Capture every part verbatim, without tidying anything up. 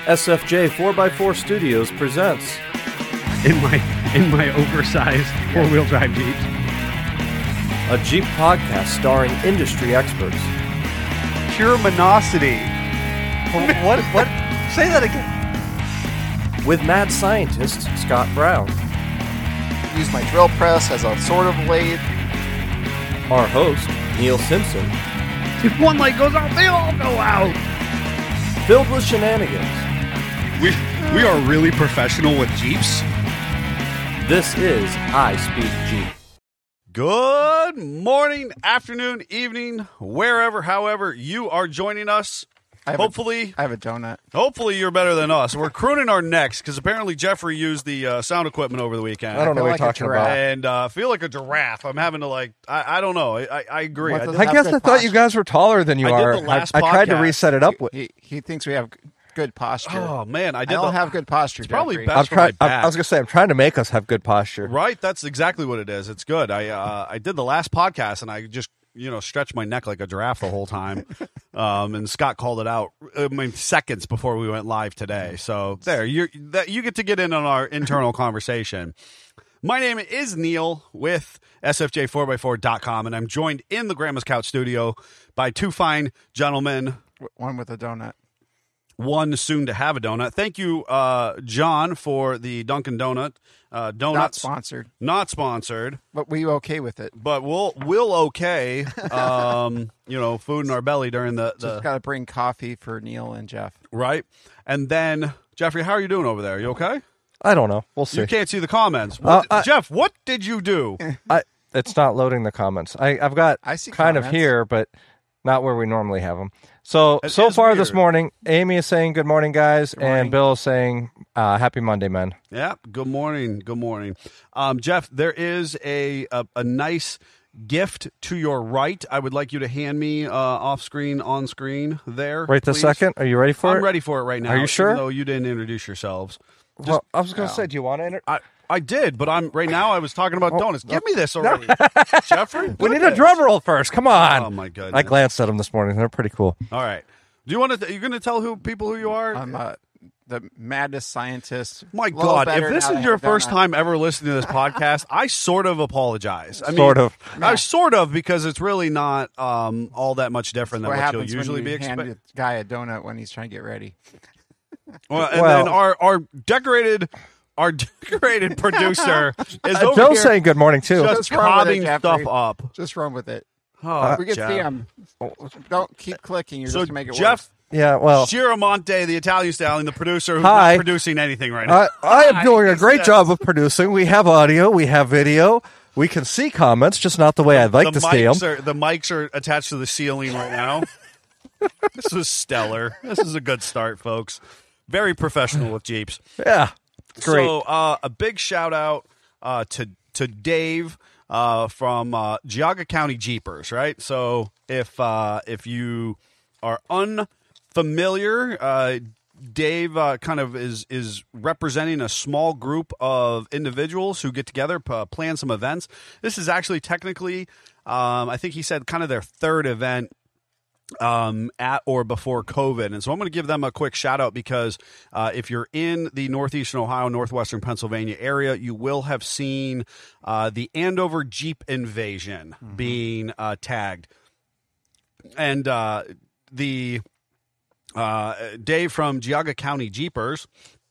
S F J four by four Studios presents in my in my oversized four-wheel drive Jeep. A Jeep podcast starring industry experts. Pure Monosity. What? What? Say that again. With mad scientist Scott Brown. Use my drill press as a sort of lathe. Our host, Neil Simpson. If one light goes out, they all go out. Filled with shenanigans. We we are really professional with Jeeps. This is I Speak Jeep. Good morning, afternoon, evening, wherever, however you are joining us. I have Hopefully, a, I have a donut. hopefully you're better than us. We're crooning our necks because apparently Jeffrey used the uh, sound equipment over the weekend. I don't know feel what like you're a talking giraffe. about. And uh, feel like a giraffe. I'm having to like, I, I don't know. I, I agree. What I, does did- it I guess good I thought you posture. guys were taller than you I did are. the last I, I tried to podcast. reset it up with. He, he thinks we have good posture. oh man, I I did don't the, have good posture. It's probably Jeffrey. best I'm for my trying. I, back. I was gonna say I'm trying to make us have good posture. Right, that's exactly what it is. It's good. I uh, I did the last podcast and I just you know stretched my neck like a giraffe the whole time, um, and Scott called it out. I mean, seconds before we went live today. So there, you that you get to get in on our internal conversation. My name is Neil with S F J four by four dot com, and I'm joined in the Grandma's Couch studio by two fine gentlemen. One with a donut. One soon to have a donut. Thank you, uh, John, for the Dunkin' Donut. Uh, Not donuts. sponsored, Not sponsored. but we okay with it. But we'll we'll okay, um, you know, food in our belly during the, Just the got to bring coffee for Neil and Jeff. right, and then Jeffrey, how are you doing over there? You okay? I don't know. We'll see. You can't see the comments. What, Uh, I- Jeff, what did you do? I, it's not loading the comments. I, I've got I see kind of comments. here, but not where we normally have them. So It so is far this weird. morning, Amy is saying good morning, guys, morning. and Bill is saying uh, happy Monday, men. Yeah. Good morning. Good morning, um, Jeff. There is a, a a nice gift to your right. I would like you to hand me uh, off screen, on screen there. Right this please. second. Are you ready for I'm it? ready for it right now. Are you sure? Even though you didn't introduce yourselves. Well, I was going to Yeah. say, do you want to enter? I, I did, but I'm right now. I was talking about Oh, donuts. Give me this already, Jeffrey. We need a drum roll first. Come on. Oh my goodness! I glanced at them this morning. They're pretty cool. All right. Do you want to? You're going to tell who people who you are? I'm uh, the maddest scientist. my Little God! better If this now is that I your have a first donut. time ever listening to this podcast, I sort of apologize. I mean, Sort of. I sort of because it's really not um, all that much different than What what, you'll happens usually when be you hand expecting. a guy a donut when he's trying to get ready? Well, and Well- then our our decorated our decorated producer is Uh, over Joe's here saying good morning, too. just Just run with it, cobbing Jeffrey. stuff up. Just run with it. Oh, we can Jeff. see him. Don't keep clicking. You're So just to make it Jeff Yeah, well, Giramonte, the Italian stallion, the producer who's Hi. not producing anything right now. I, I am doing a Yes, great yes. job of producing. We have audio, we have video, we can see comments, just not the way I'd like the to see them. mics are the mics are attached to the ceiling right now. This is stellar. This is a good start, folks. Very professional with Jeeps. Yeah, great. So uh, a big shout out uh, to to Dave uh, from uh, Geauga County Jeepers. Right. So if uh, if you are unfamiliar, uh, Dave uh, kind of is is representing a small group of individuals who get together, p- plan some events. This is actually technically, um, I think he said, kind of their third event um, at or before COVID. And so I'm going to give them a quick shout out because uh, if you're in the northeastern Ohio, northwestern Pennsylvania area, you will have seen uh, the Andover Jeep Invasion being uh, tagged. And uh, the uh, Dave from Geauga County Jeepers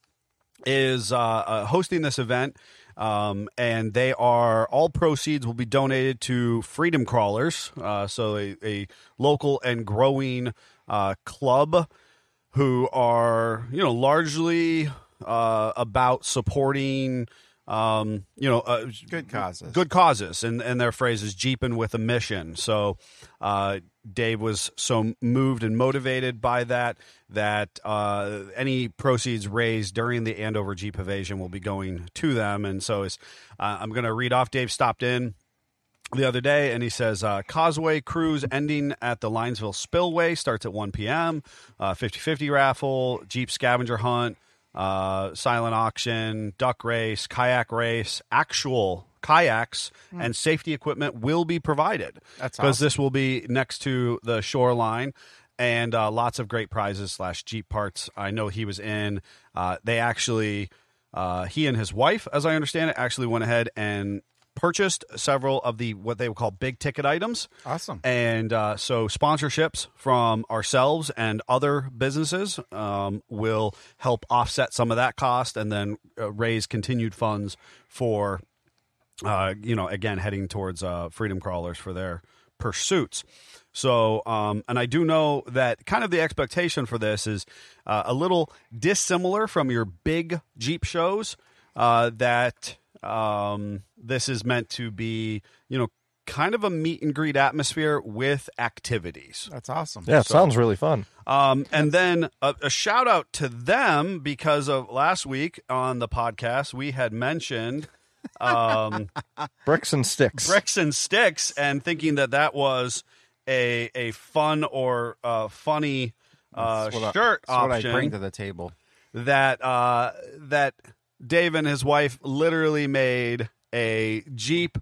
is uh, uh, hosting this event. Um, and they are all proceeds will be donated to Freedom Crawlers, uh, so a, a local and growing uh, club who are you know largely uh, about supporting um, you know uh, Good causes. good causes, and and their phrase is Jeepin' with a mission. So uh, Dave was so moved and motivated by that that uh, any proceeds raised during the Andover Jeep Invasion will be going to them. And so it's, uh, I'm going to read off. Dave stopped in the other day, and he says, uh, Causeway cruise ending at the Linesville Spillway starts at one p.m., uh, fifty-fifty raffle, Jeep scavenger hunt, uh, silent auction, duck race, kayak race, actual kayaks and safety equipment will be provided. That's because awesome. this will be next to the shoreline. and uh, lots of great prizes slash Jeep parts. I know he was in. Uh, they actually, uh, he and his wife, as I understand it, actually went ahead and purchased several of the what they would call big ticket items. Awesome. And uh, so sponsorships from ourselves and other businesses um, will help offset some of that cost, and then uh, raise continued funds for, uh, you know, again, heading towards uh, Freedom Crawlers for their pursuits. So, um, and I do know that kind of the expectation for this is uh, a little dissimilar from your big Jeep shows, uh, that um, this is meant to be, you know, kind of a meet and greet atmosphere with activities. That's awesome. Yeah, it sounds really fun. Um, and then a, a shout out to them, because of last week on the podcast, we had mentioned um, Bricks and sticks. bricks and sticks, and thinking that that was a a fun or uh, funny uh, That's what I- shirt that's what I option bring to the table. that uh, that Dave and his wife literally made a Jeep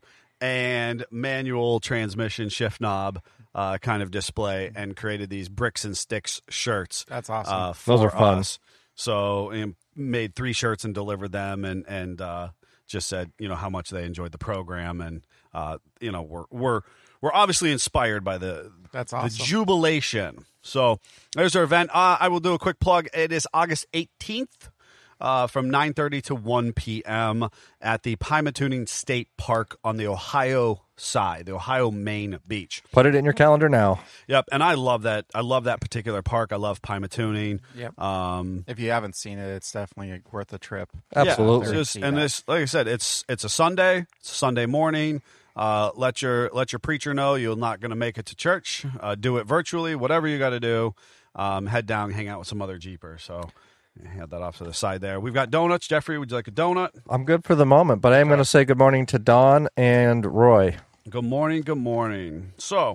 and manual transmission shift knob uh, kind of display, and created these bricks and sticks shirts. That's awesome. Uh, for Those are fun. us. So and made three shirts and delivered them, and and uh, just said, you know, how much they enjoyed the program, and uh, you know, we're we're we're obviously inspired by the That's the awesome. jubilation. So there's our event. Uh, I will do a quick plug. It is August eighteenth. Uh, from nine thirty to one p.m. at the Pymatuning State Park on the Ohio side, the Ohio Main Beach. Put it in your calendar now. Yep, and I love that. I love that particular park. I love Pymatuning. Yep. Um, If you haven't seen it, it's definitely worth a trip. Absolutely. Yeah, just- See and that. this, like I said, it's it's a Sunday. It's a Sunday morning. Uh, let your let your preacher know you're not going to make it to church. Uh, do it virtually. Whatever you got to do. Um, head down, hang out with some other Jeepers. So. Had that off to the side there. We've got donuts. Jeffrey, would you like a donut? I'm good for the moment, but I am going to say good morning to Don and Roy. Good morning. Good morning. So,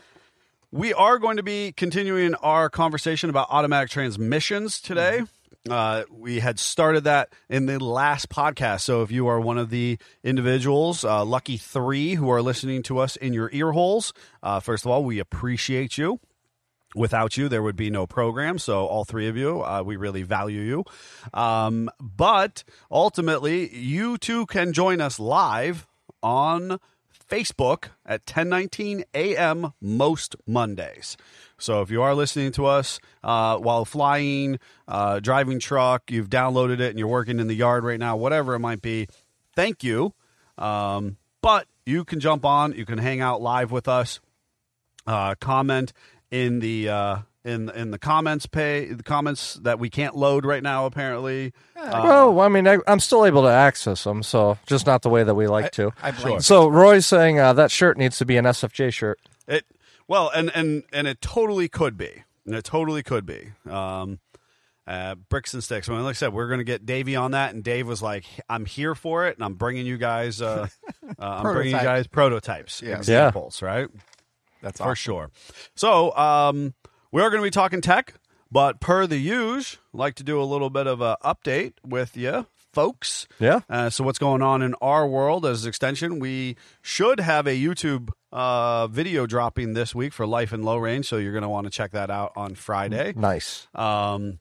we are going to be continuing our conversation about automatic transmissions today. Uh, we had started that in the last podcast. So, if you are one of the individuals, uh, lucky three, who are listening to us in your ear holes, uh, first of all, we appreciate you. Without you, there would be no program. So all three of you, uh, we really value you. Um, but ultimately, you too can join us live on Facebook at ten nineteen a.m. most Mondays. So if you are listening to us uh, while flying, uh, driving truck, you've downloaded it and you're working in the yard right now, whatever it might be, thank you. Um, but you can jump on. You can hang out live with us, uh, comment in the uh, in in the comments pay the comments that we can't load right now. Apparently, uh, well, I mean, I, I'm still able to access them, so just not the way that we like to. I blame So Roy's saying uh, that shirt needs to be an S F J shirt. it well, and and and it totally could be, and it totally could be. Um, uh, bricks and sticks. I mean, like I said, we're going to get Davey on that, and Dave was like, "I'm here for it, and I'm bringing you guys. Uh, uh, I'm bringing you Prototype. guys prototypes, Yes. examples, right?" That's For awesome. sure. So, um, we are going to be talking tech, but per the usual, like to do a little bit of an update with you folks. Yeah. Uh, so what's going on in our world as extension? We should have a YouTube uh, video dropping this week for Life in Low Range, so you're going to want to check that out on Friday. Nice. Um,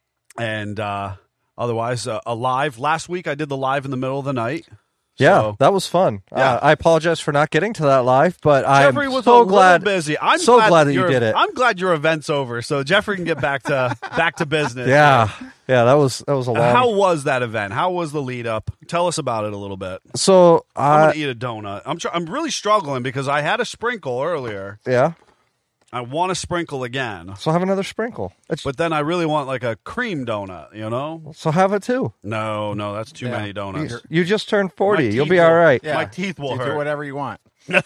and uh, otherwise, uh, a live. Last week I did the live in the middle of the night. Yeah, So- that was fun. Yeah. Uh, I apologize for not getting to that live, but Jeffrey I'm was so a glad. little busy. I'm so glad that you your- did it. I'm glad your event's over, so Jeffrey can get back to back to business. Yeah, yeah, that was that was a long. How was that event? How was the lead up? Tell us about it a little bit. so I'm uh, gonna eat a donut. I'm tr- I'm really struggling because I had a sprinkle earlier. yeah. I want a sprinkle again, So have another sprinkle. It's, but then I really want like a cream donut. You know? so have it too. No, no, that's too Yeah. many donuts. You just turned forty. My You'll teeth be all will- right. Yeah. My teeth will You hurt. do whatever you want.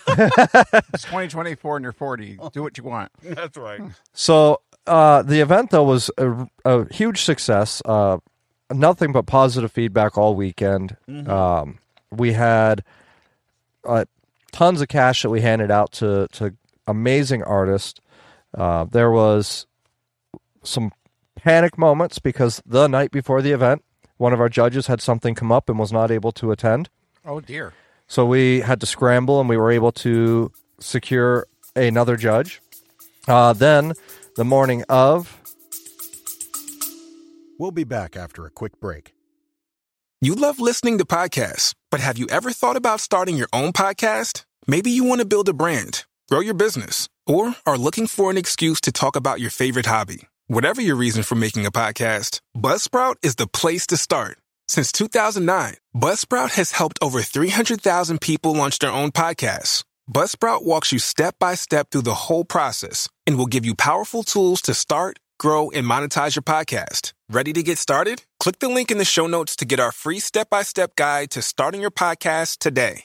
It's twenty twenty-four and you're forty. Do what you want. That's right. So uh, the event though was a, a huge success. Uh, nothing but positive feedback all weekend. Um, we had uh, tons of cash that we handed out to to amazing artists. Uh, there was some panic moments because the night before the event, one of our judges had something come up and was not able to attend. Oh, dear. So we had to scramble, and we were able to secure another judge. Uh, then the morning of. We'll be back after a quick break. You love listening to podcasts, but have you ever thought about starting your own podcast? Maybe you want to build a brand, grow your business, or are looking for an excuse to talk about your favorite hobby. Whatever your reason for making a podcast, Buzzsprout is the place to start. Since two thousand nine, Buzzsprout has helped over three hundred thousand people launch their own podcasts. Buzzsprout walks you step by step through the whole process and will give you powerful tools to start, grow, and monetize your podcast. Ready to get started? Click the link in the show notes to get our free step-by-step guide to starting your podcast today.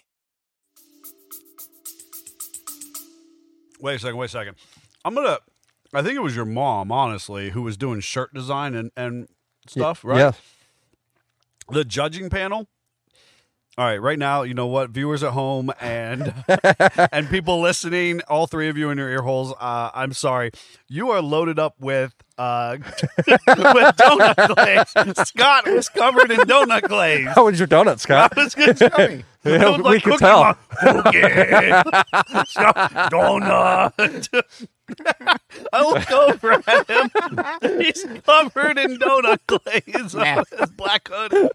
Wait a second, wait a second. I'm going to, I think it was your mom, honestly, who was doing shirt design and, and stuff, right? Yeah. The judging panel. All right, right now, you know what, viewers at home and and people listening, all three of you in your ear holes, uh, I'm sorry. You are loaded up with uh, with donut glaze. Scott was covered in donut glaze. How was your donut, Scott? I was going to say, Yeah, it was we like could Cookie tell. Mon- Cookie. Scott, donut. I look over at him. He's covered in donut glaze on his black hoodie.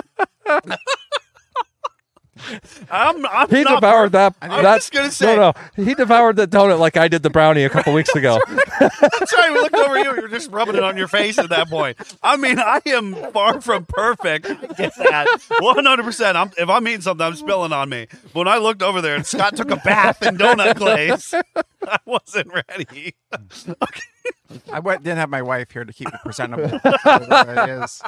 I'm, I'm He not devoured that. I'm That's just gonna say- no, no. He devoured that donut like I did the brownie a couple weeks ago. That's right. We looked over you. You're just rubbing it on your face at that point. I mean, I am far from perfect. I get that. one hundred percent. I'm, if I'm eating something, I'm spilling on me. But when I looked over there and Scott took a bath in donut glaze, I wasn't ready. Okay. I went, didn't have my wife here to keep it presentable. It is.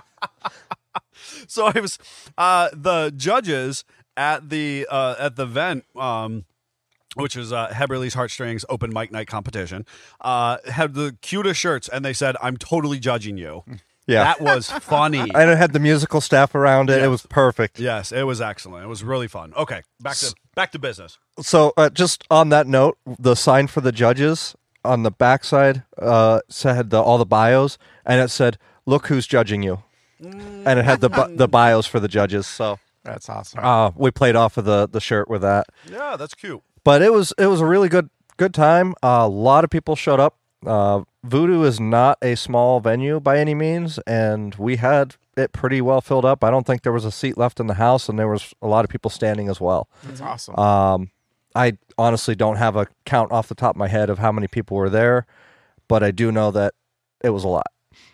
So I was, uh, the judges at the uh, at the event, um, which is uh, Heberly's Heartstrings Open Mic Night competition, uh, had the cutest shirts, and they said, "I'm totally judging you." Yeah. That was funny. And it had the musical staff around it. Yes. It was perfect. Yes, it was excellent. It was really fun. Okay, back to back to business. So, uh, just on that note, the sign for the judges on the backside uh, said the, all the bios, and it said, "Look who's judging you," and it had the bi- the bios for the judges. So. That's awesome. Uh, we played off of the, the shirt with that, Yeah, that's cute. but it was it was a really good good time. Uh, a lot of people showed up. Uh, Voodoo is not a small venue by any means, and we had it pretty well filled up. I don't think there was a seat left in the house, and there was a lot of people standing as well. That's awesome. Um, I honestly don't have a count off the top of my head of how many people were there, but I do know that it was a lot.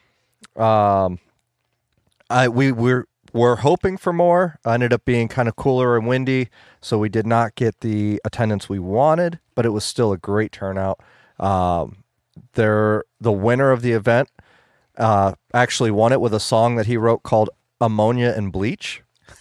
Um, I we were. We're hoping for more. Uh, ended up being kind of cooler and windy, so we did not get the attendance we wanted, but it was still a great turnout. Um, there, the winner of the event uh, actually won it with a song that he wrote called Ammonia and Bleach.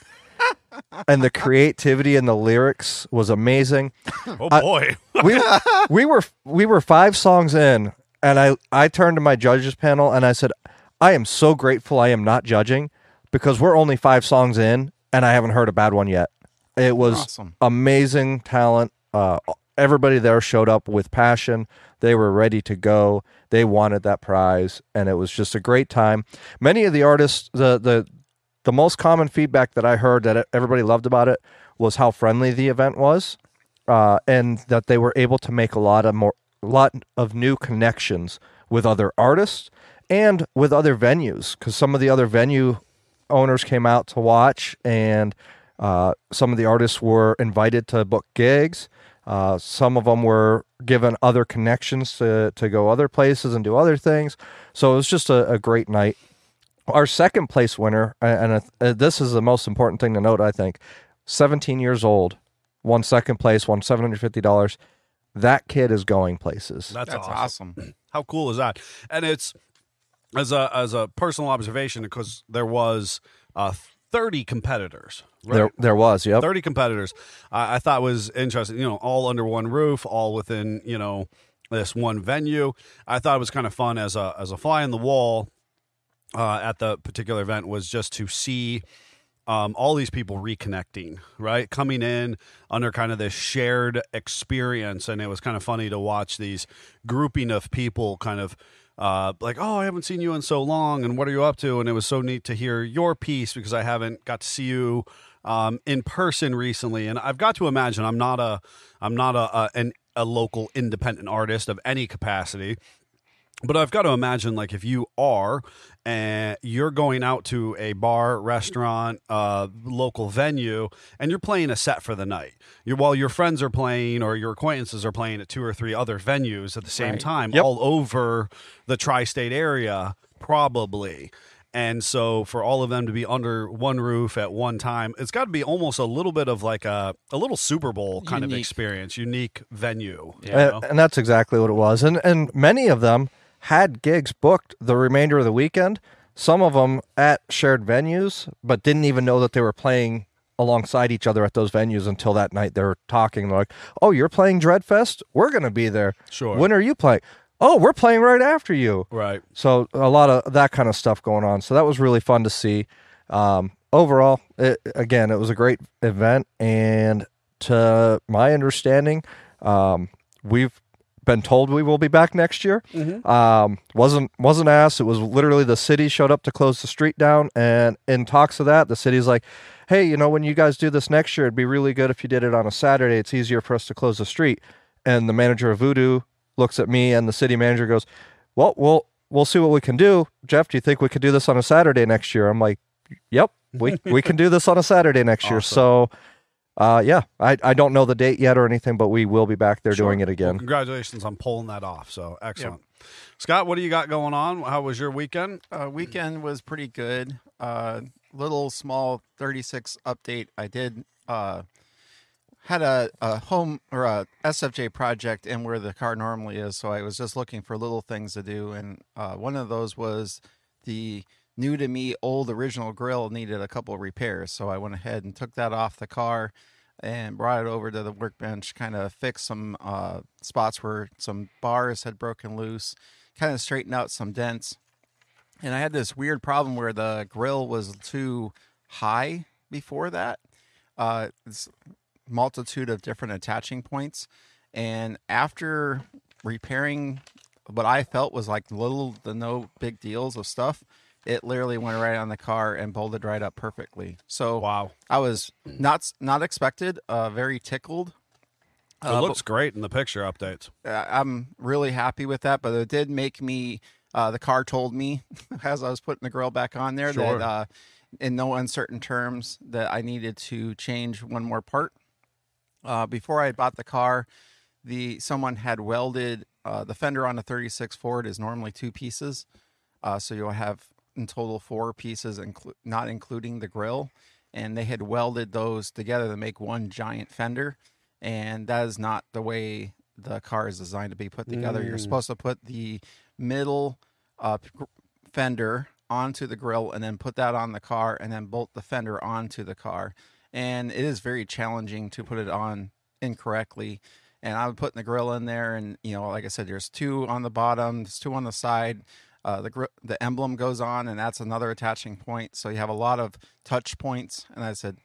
And the creativity in the lyrics was amazing. Oh I- boy. we we were we were five songs in, and I I turned to my judges panel and I said, I am so grateful I am not judging, because we're only five songs in and I haven't heard a bad one yet. It was Awesome. amazing talent. Uh, everybody there showed up with passion. They were ready to go. They wanted that prize, and it was just a great time. Many of the artists, the the the most common feedback that I heard that everybody loved about it was how friendly the event was, uh, and that they were able to make a lot of more, a lot of new connections with other artists and with other venues, because some of the other venue owners came out to watch, and uh, some of the artists were invited to book gigs. Uh, some of them were given other connections to, to go other places and do other things. So it was just a, a great night. Our second place winner, and uh, this is the most important thing to note, I think, seventeen years old, won second place, won seven hundred fifty dollars. That kid is going places. That's, That's awesome. awesome. How cool is that? And it's as a as a personal observation, because there was uh, thirty competitors. Right? There, there was, yep. thirty competitors. I, I thought was interesting. You know, all under one roof, all within you know this one venue. I thought it was kind of fun as a as a fly in the wall uh, at the particular event, was just to see um, all these people reconnecting, right? Coming in under kind of this shared experience. And it was kind of funny to watch these grouping of people kind of uh, like, oh, I haven't seen you in so long, and what are you up to? And it was so neat to hear your piece, because I haven't got to see you um, in person recently. And I've got to imagine I'm not a, I'm not a, a, an, a local independent artist of any capacity. But I've got to imagine, like, if you are and you're going out to a bar, restaurant, uh, local venue, and you're playing a set for the night, you're, while your friends are playing or your acquaintances are playing at two or three other venues at the same Right. time, Yep. all over the tri-state area, probably. And so for all of them to be under one roof at one time, it's got to be almost a little bit of like a, a little Super Bowl kind of Unique. experience, unique venue. you And, know? and that's exactly what it was. And and many of them had gigs booked the remainder of the weekend. Some of them at shared venues, but didn't even know that they were playing alongside each other at those venues until that night. They were talking like, "Oh, you're playing Dreadfest? We're going to be there. Sure. When are you playing? Oh, we're playing right after you." Right. So a lot of that kind of stuff going on. So that was really fun to see. Um, overall, it, again, it was a great event, and to my understanding, um, we've been told we will be back next year. Um, wasn't wasn't asked. It was literally the city showed up to close the street down, and in talks of that, the city's like, "Hey, you know, when you guys do this next year, it'd be really good if you did it on a Saturday. It's easier for us to close the street." And the manager of Voodoo looks at me, and the city manager goes, "Well, we'll we'll see what we can do. Jeff, do you think we could do this on a Saturday next year?" I'm like, "Yep, we we can do this on a Saturday next year." So, uh, yeah, I I don't know the date yet or anything, but we will be back there doing it Well, again. congratulations on pulling that off. So excellent. Scott, what do you got going on? How was your weekend? Uh, weekend was pretty good. Uh, little small thirty-six update. I did uh, had a, a home or a S F J project in where the car normally is, so I was just looking for little things to do, and uh, one of those was the new to me old original grill needed a couple of repairs, so I went ahead and took that off the car and brought it over to the workbench, kind of fixed some uh, spots where some bars had broken loose, kind of straightened out some dents. And I had this weird problem where the grill was too high before that. Uh, it's multitude of different attaching points. And after repairing what I felt was like little to no big deals of stuff, it literally went right on the car and bolted right up perfectly. So Wow. I was not not expected, uh, very tickled. It Uh, looks great in the picture updates. Uh, I'm really happy with that, but it did make me, uh, the car told me as I was putting the grill back on there Sure. that uh, in no uncertain terms that I needed to change one more part. Uh, before I bought the car, the someone had welded uh, the fender on a thirty-six Ford is normally two pieces. Uh, so you'll have in total four pieces, inclu- not including the grill. And they had welded those together to make one giant fender. And that is not the way the car is designed to be put together. You're supposed to put the middle uh, p- fender onto the grill and then put that on the car and then bolt the fender onto the car. And it is very challenging to put it on incorrectly. And I was putting the grill in there, and, you know, like I said, there's two on the bottom, there's two on the side. Uh, the gr- the emblem goes on, and that's another attaching point. So you have a lot of touch points. And I said,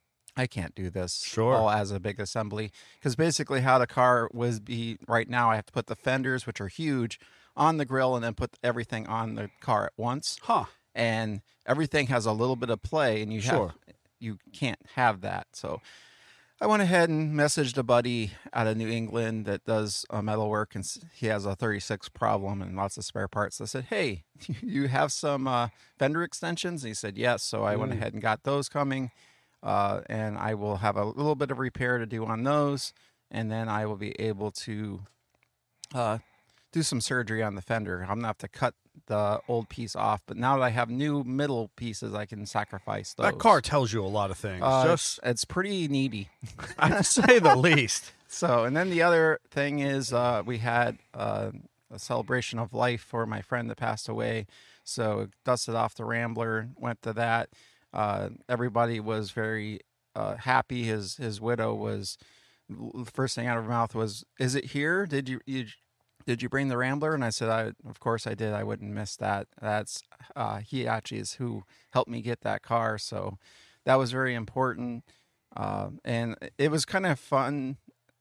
I can't do this Sure. all as a big assembly, because basically how the car would be right now, I have to put the fenders, which are huge, on the grill and then put everything on the car at once. Huh. And everything has a little bit of play, and you Sure. have you can't have that. So I went ahead and messaged a buddy out of New England that does uh, metal work, and s- he has a thirty-six problem and lots of spare parts. I said, "Hey, you have some uh, fender extensions?" And he said, "Yes." So I went ahead and got those coming, uh, and I will have a little bit of repair to do on those, and then I will be able to uh, do some surgery on the fender. I'm gonna have to cut the old piece off, but now that I have new middle pieces, I can sacrifice those. That car tells you a lot of things. Uh, Just, it's, it's pretty needy. I'd say the least. So, and then the other thing is uh, we had uh, a celebration of life for my friend that passed away. So dusted off the Rambler, went to that. Uh, everybody was very uh, happy. His his widow was, the first thing out of her mouth was, "Is it here? Did you, you did you bring the Rambler?" And I said, "I of course I did. I wouldn't miss that. That's uh, he actually is who helped me get that car. So that was very important." Uh, and it was kind of fun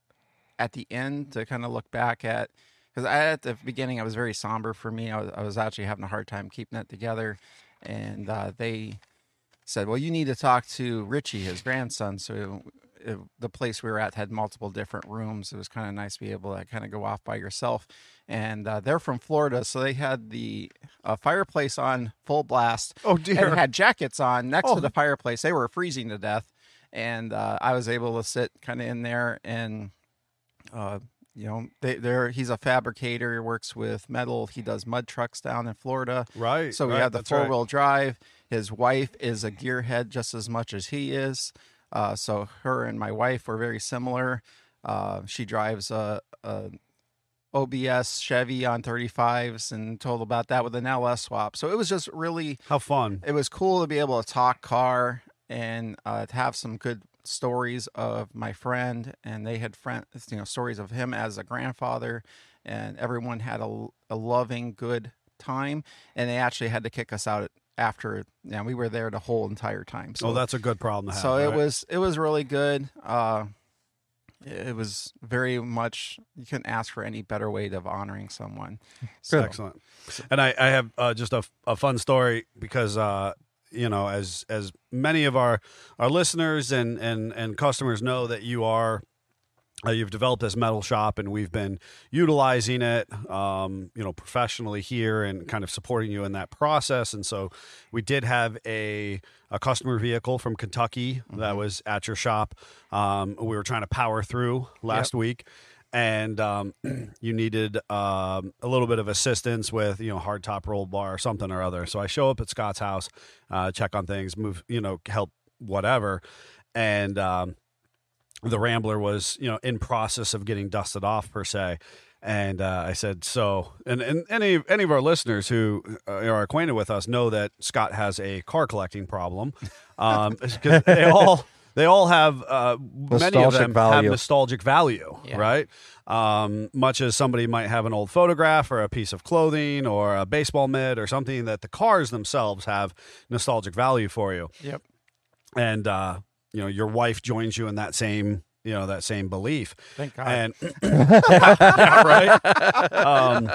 at the end to kind of look back at, because at the beginning I was very somber for me. I was, I was actually having a hard time keeping it together, and uh, they said, well, you need to talk to Richie, his grandson. So it, the place we were at had multiple different rooms. It was kind of nice to be able to kind of go off by yourself. And uh, they're from Florida, so they had the uh, fireplace on full blast. Oh, dear. And had jackets on next Oh. to the fireplace. They were freezing to death. And uh, I was able to sit kind of in there and, uh, you know, they, they're, he's a fabricator. He works with metal. He does mud trucks down in Florida. Right. So we right, have the that's right. four-wheel drive. His wife is a gearhead just as much as he is. Uh, so her and my wife were very similar. Uh, she drives a, a O B S Chevy on thirty-fives and told about that with an L S swap. So it was just really, How fun. it was cool to be able to talk car and uh, to have some good stories of my friend. And they had friend, you know, stories of him as a grandfather, and everyone had a, a loving, good time. And they actually had to kick us out after, you know, we were there the whole entire time. So Oh, that's a good problem to have. so it right? was it was really good. Uh, it was very much, you couldn't ask for any better way of honoring someone. So, Excellent. And I, I have uh, just a, a fun story because, uh, you know, as as many of our, our listeners and, and, and customers know that you are, uh, you've developed this metal shop, and we've been utilizing it, um, you know, professionally here and kind of supporting you in that process. And so we did have a a customer vehicle from Kentucky that was at your shop. Um, we were trying to power through last week. And um, you needed um, a little bit of assistance with, you know, hard top roll bar or something or other. So I show up at Scott's house, uh, check on things, move, you know, help whatever. And um, the Rambler was, you know, in process of getting dusted off per se. And uh, I said, so, and, and any any of our listeners who are acquainted with us know that Scott has a car collecting problem. Um, 'cause they all... They all have, uh, many of Nostalgic them value. have nostalgic value, Yeah. right? Um, much as somebody might have an old photograph or a piece of clothing or a baseball mitt or something that the cars themselves have nostalgic value for you. Yep. And, uh, you know, your wife joins you in that same, you know, that same belief. Thank God. And, yeah, right? Um,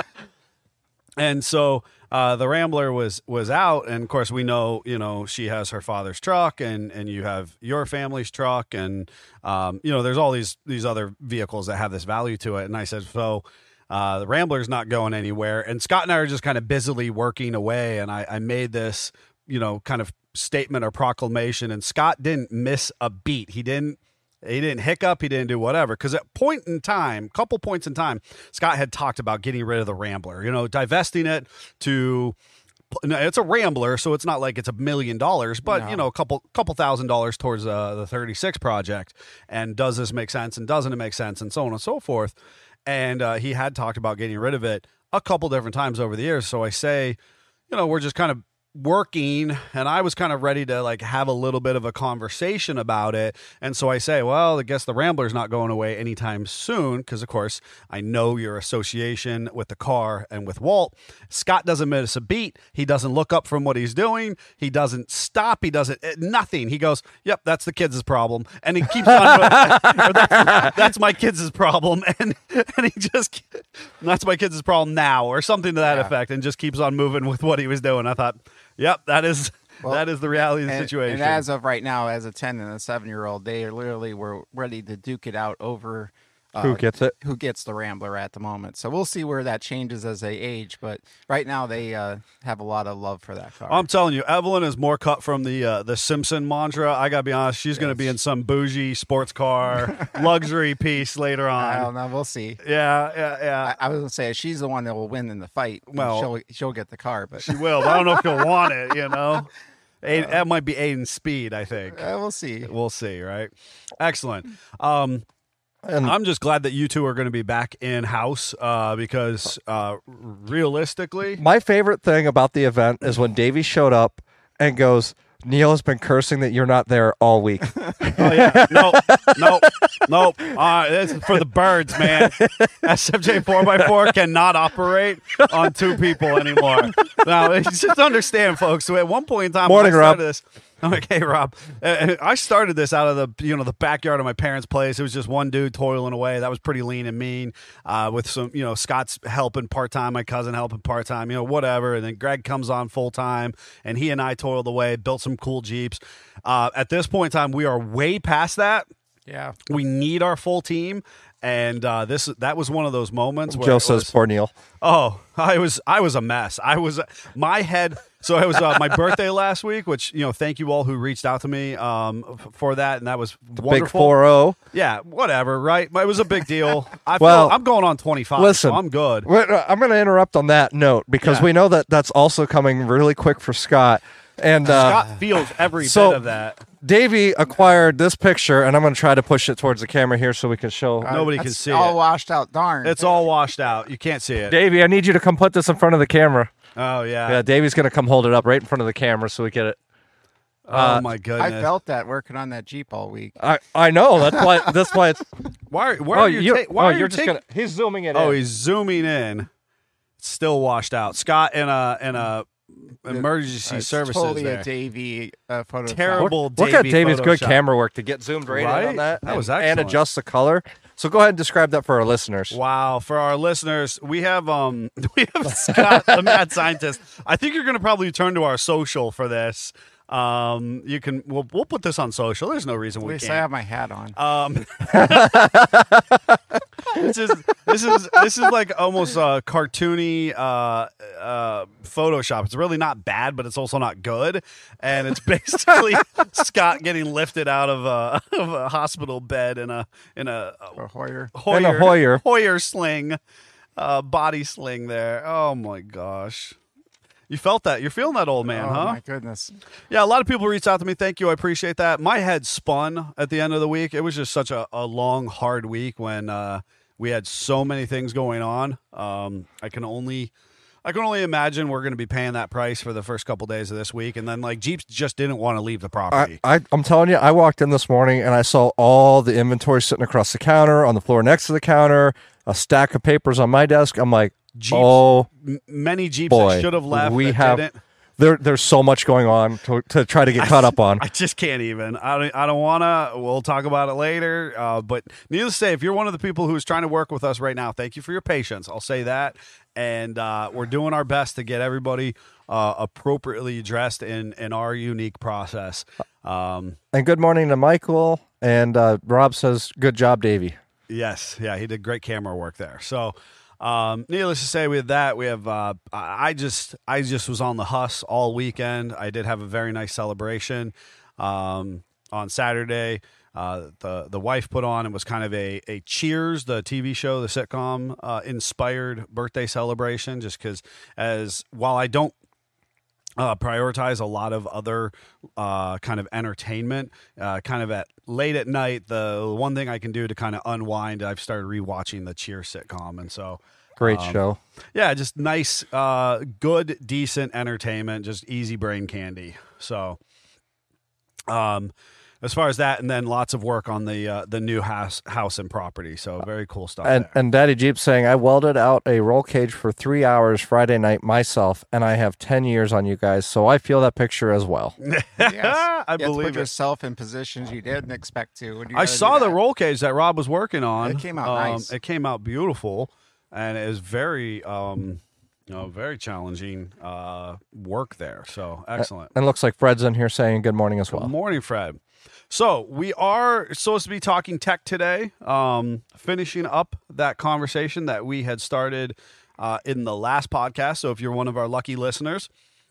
and so uh, the Rambler was was out, and of course we know, you know, she has her father's truck, and, and you have your family's truck, and um, you know, there's all these these other vehicles that have this value to it. And I said, so uh, the Rambler's not going anywhere, and Scott and I are just kind of busily working away, and I, I made this, you know, kind of statement or proclamation, and Scott didn't miss a beat. He didn't. He didn't hiccup. He didn't do whatever. Because at point in time, couple points in time, Scott had talked about getting rid of the Rambler, you know, divesting it to, it's a Rambler, so it's not like it's a million dollars, but, No. you know, a couple couple thousand dollars towards uh, the thirty-six project. And does this make sense? And doesn't it make sense? And so on and so forth. And uh, he had talked about getting rid of it a couple different times over the years. So I say, you know, we're just kind of working, and I was kind of ready to like have a little bit of a conversation about it. And so I say, well, I guess the Rambler's not going away anytime soon, because of course I know your association with the car and with Walt. Scott doesn't miss a beat. He doesn't look up from what he's doing. He doesn't stop. He doesn't eh, nothing. He goes, yep, that's the kids' problem, and he keeps on or that's, that's my kids' problem, and and he just that's my kids' problem now, or something to that Yeah. effect, and just keeps on moving with what he was doing. I thought, yep, that is Well, that is the reality of the and, situation. and as of right now, as a ten and a seven year old, they literally were ready to duke it out over uh, Who gets it? who gets the Rambler at the moment. So we'll see where that changes as they age. But right now, they uh, have a lot of love for that car. I'm telling you, Evelyn is more cut from the uh, the Simpson mantra. I gotta be honest, she's gonna be in some bougie sports car luxury piece later I on. don't know. We'll see. Yeah, yeah, yeah. I, I was gonna say she's the one that will win in the fight. Well- she'll she'll get the car, but She will, but I don't know if she'll want it. You know, Aiden, that might be Aiden's speed. I think uh, we'll see. we'll see. Right? Excellent. Um, And I'm just glad that you two are going to be back in house uh, because uh, realistically, my favorite thing about the event is when Davey showed up and goes, Neil has been cursing that you're not there all week. oh yeah, no, no, no. Uh, this is for the birds, man. S F J four by four cannot operate on two people anymore. Now, just understand, folks. So at one point in time, Morning, when I Rob. started this, I'm like, hey, Rob, uh, I started this out of the you know the backyard of my parents' place. It was just one dude toiling away. That was pretty lean and mean. Uh, with some, you know, Scott's helping part time, my cousin helping part time, you know, whatever. And then Greg comes on full time, and he and I toiled away, built some cool Jeeps. Uh, at this point in time, we are way past that. Yeah. We need our full team. And uh, this that was one of those moments where Joe it says, was, poor Neil. oh, I was I was a mess. I was my head. So it was uh, my birthday last week, which, you know, thank you all who reached out to me um, f- for that, and that was wonderful. Big four oh. Yeah, whatever, right? It was a big deal. I Well, feel, I'm going on twenty-five, listen, so I'm good. Wait, uh, I'm going to interrupt on that note because Yeah. we know that that's also coming really quick for Scott. And uh, Scott feels every so- bit of that. Davey acquired this picture, and I'm going to try to push it towards the camera here so we can show. Nobody can That's see all it. washed out. Darn. It's all washed out. You can't see it. Davey, I need you to come put this in front of the camera. Oh, yeah. Yeah, Davey's going to come hold it up right in front of the camera so we get it. Oh, my goodness. I felt that working on that Jeep all week. I, I know. That's why That's why it's. Why, why Oh, are you, you're, ta- why oh, are you you're just taking- going to. He's zooming it Oh, in. he's zooming in. It's still washed out. Scott in a in a emergency It's services totally there. a Davey uh, photo. Terrible. Look at Davey Davey's good Photoshop. camera work to get zoomed right, Right? in on that. That was and, and excellent. adjust the color. So go ahead and describe that for our listeners. Wow, for our listeners, we have um we have Scott, the mad scientist. I think you're going to probably turn to our social for this. Um, you can we'll we'll put this on social. There's no reason At we least I can't. have my hat on. Um, this is this is this is like almost a cartoony uh, uh, Photoshop. It's really not bad, but it's also not good. And it's basically Scott getting lifted out of a, of a hospital bed in a in a Or Hoyer. Hoyer In a Hoyer. Hoyer sling, uh, body sling there. Oh my gosh. You felt that. You're feeling that, old man, oh huh? my goodness. Yeah, a lot of people reached out to me. Thank you. I appreciate that. My head spun at the end of the week. It was just such a, a long, hard week when uh, we had so many things going on. Um, I can only I can only imagine we're going to be paying that price for the first couple days of this week. And then, like, Jeeps just didn't want to leave the property. I, I, I'm telling you, I walked in this morning and I saw all the inventory sitting across the counter, on the floor next to the counter, a stack of papers on my desk. I'm like, Jeeps, oh, m- many Jeeps boy. that should have left. We that have didn't. there. There's so much going on to, to try to get caught up on. I just can't even. I don't. I don't want to. We'll talk about it later. Uh, but needless to say, if you're one of the people who's trying to work with us right now, thank you for your patience. I'll say that, and uh, we're doing our best to get everybody uh, appropriately dressed in in our unique process. Um, And good morning to Michael. And uh, Rob says, good job, Davey. yes, yeah, he did great camera work there. So. Um, needless to say, with that, we have. Uh, I I just, I just was on the Huss all weekend. I did have a very nice celebration um, on Saturday. Uh, the the wife put on. It was kind of a a Cheers, the T V show, the sitcom uh, inspired birthday celebration. Just because, as while I don't. Uh, prioritize a lot of other uh, kind of entertainment. Uh, kind of at late at night, the one thing I can do to kind of unwind, I've started rewatching the Cheers sitcom, and so Great Um, show. yeah, just nice, uh, good, decent entertainment, just easy brain candy. So, um, as far as that, and then lots of work on the uh, the new house house and property. So very cool stuff. And there. and Daddy Jeep saying, I welded out a roll cage for three hours Friday night myself, and I have ten years on you guys, so I feel that picture as well. Yes. I You have to believe put it. yourself in positions you didn't expect to. When you I gotta do saw the that. roll cage that Rob was working on. It came out Um, nice. It came out beautiful, and it was very, um, you know, very challenging uh, work there. So excellent. And looks like Fred's in here saying good morning as Good well. morning, Fred. So we are supposed to be talking tech today, um, finishing up that conversation that we had started uh, in the last podcast. So if you're one of our lucky listeners,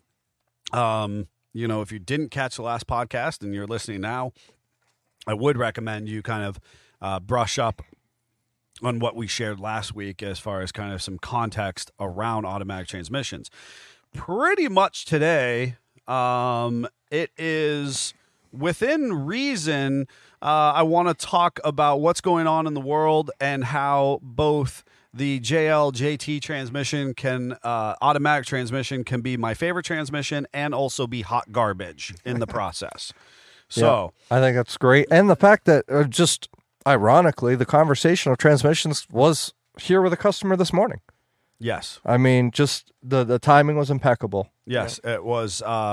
um, you know, if you didn't catch the last podcast and you're listening now, I would recommend you kind of uh, brush up on what we shared last week as far as kind of some context around automatic transmissions. Pretty much today, um, it is within reason. Uh, I want to talk about what's going on in the world and how both the J L J T transmission can, uh, automatic transmission can be my favorite transmission and also be hot garbage in the process. So, Yeah, I think that's great. And the fact that uh, just ironically, the conversation of transmissions was here with a customer this morning. yes. I mean, just the, the timing was impeccable. Yes, it was. Uh,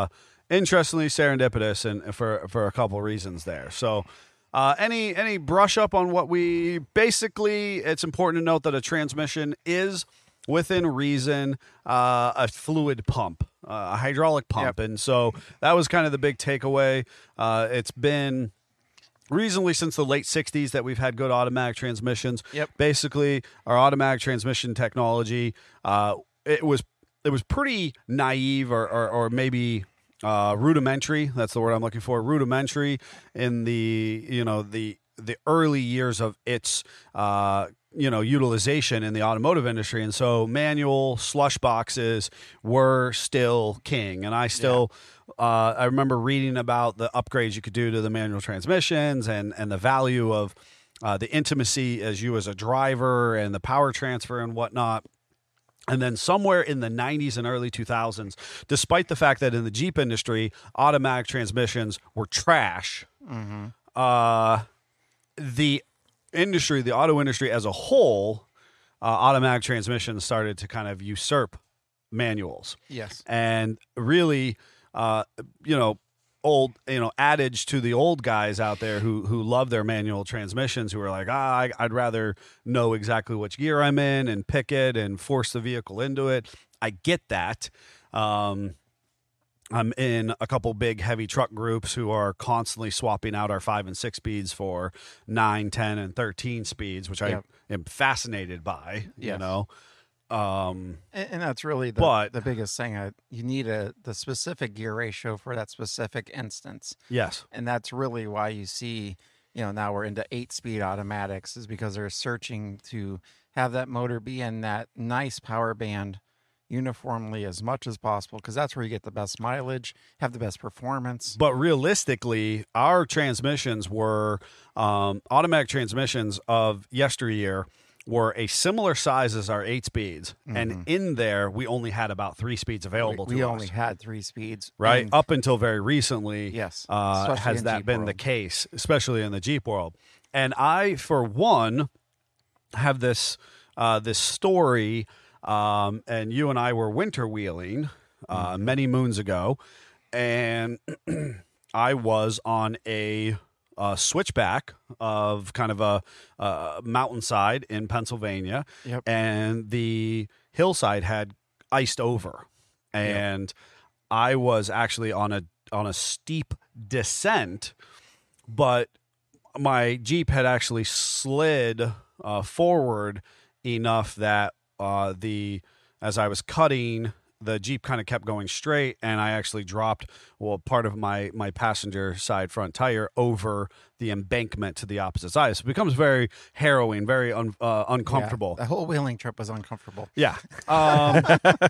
interestingly serendipitous, and for for a couple reasons there. So. Uh, any any brush up on what we basically? It's important to note that a transmission is within reason uh, a fluid pump, uh, a hydraulic pump, Yep. and so that was kind of the big takeaway. Uh, it's been reasonably since the late sixties that we've had good automatic transmissions. Yep. Basically, our automatic transmission technology, uh, it was it was pretty naive or or, or maybe. Uh, rudimentary. That's the word I'm looking for. Rudimentary in the you know the the early years of its uh, you know utilization in the automotive industry, and so manual slush boxes were still king. And I still uh, I remember reading about the upgrades you could do to the manual transmissions and and the value of uh, the intimacy as you as a driver and the power transfer and whatnot. And then somewhere in the nineties and early two thousands, despite the fact that in the Jeep industry, automatic transmissions were trash, Mm-hmm. uh, the industry, the auto industry as a whole, uh, automatic transmissions started to kind of usurp manuals. Yes. And really, uh, you know, old, you know, adage to the old guys out there who who love their manual transmissions, who are like, ah, I, I'd rather know exactly which gear I'm in and pick it and force the vehicle into it. I get that. Um, I'm in a couple big heavy truck groups who are constantly swapping out our five and six speeds for nine, ten, and thirteen speeds, which Yep. I am fascinated by, you Yes. know. Um, And, and that's really the, But- the biggest thing. Uh, you need a the specific gear ratio for that specific instance. yes. And that's really why you see, you know, now we're into eight speed automatics, is because they're searching to have that motor be in that nice power band uniformly as much as possible, because that's where you get the best mileage, have the best performance. But realistically, our transmissions were um, automatic transmissions of yesteryear were a similar size as our eight speeds, and in there we only had about three speeds available we to only us. had three speeds. Right and- up until very recently, Yes, uh, especially has in that Jeep been the world. case, especially in the Jeep world. And I, for one, have this uh, this story. Um, and you and I were winter wheeling uh, Mm-hmm. many moons ago, and I was on a, uh switchback of kind of a, a mountainside in Pennsylvania, Yep. and the hillside had iced over, and I was actually on a on a steep descent, but my Jeep had actually slid uh, forward enough that uh, the as I was cutting, the Jeep kind of kept going straight, and I actually dropped well part of my my passenger side front tire over the embankment to the opposite side. So it becomes very harrowing, very un, uh, Yeah, uncomfortable. the whole wheeling trip was uncomfortable. Yeah, um,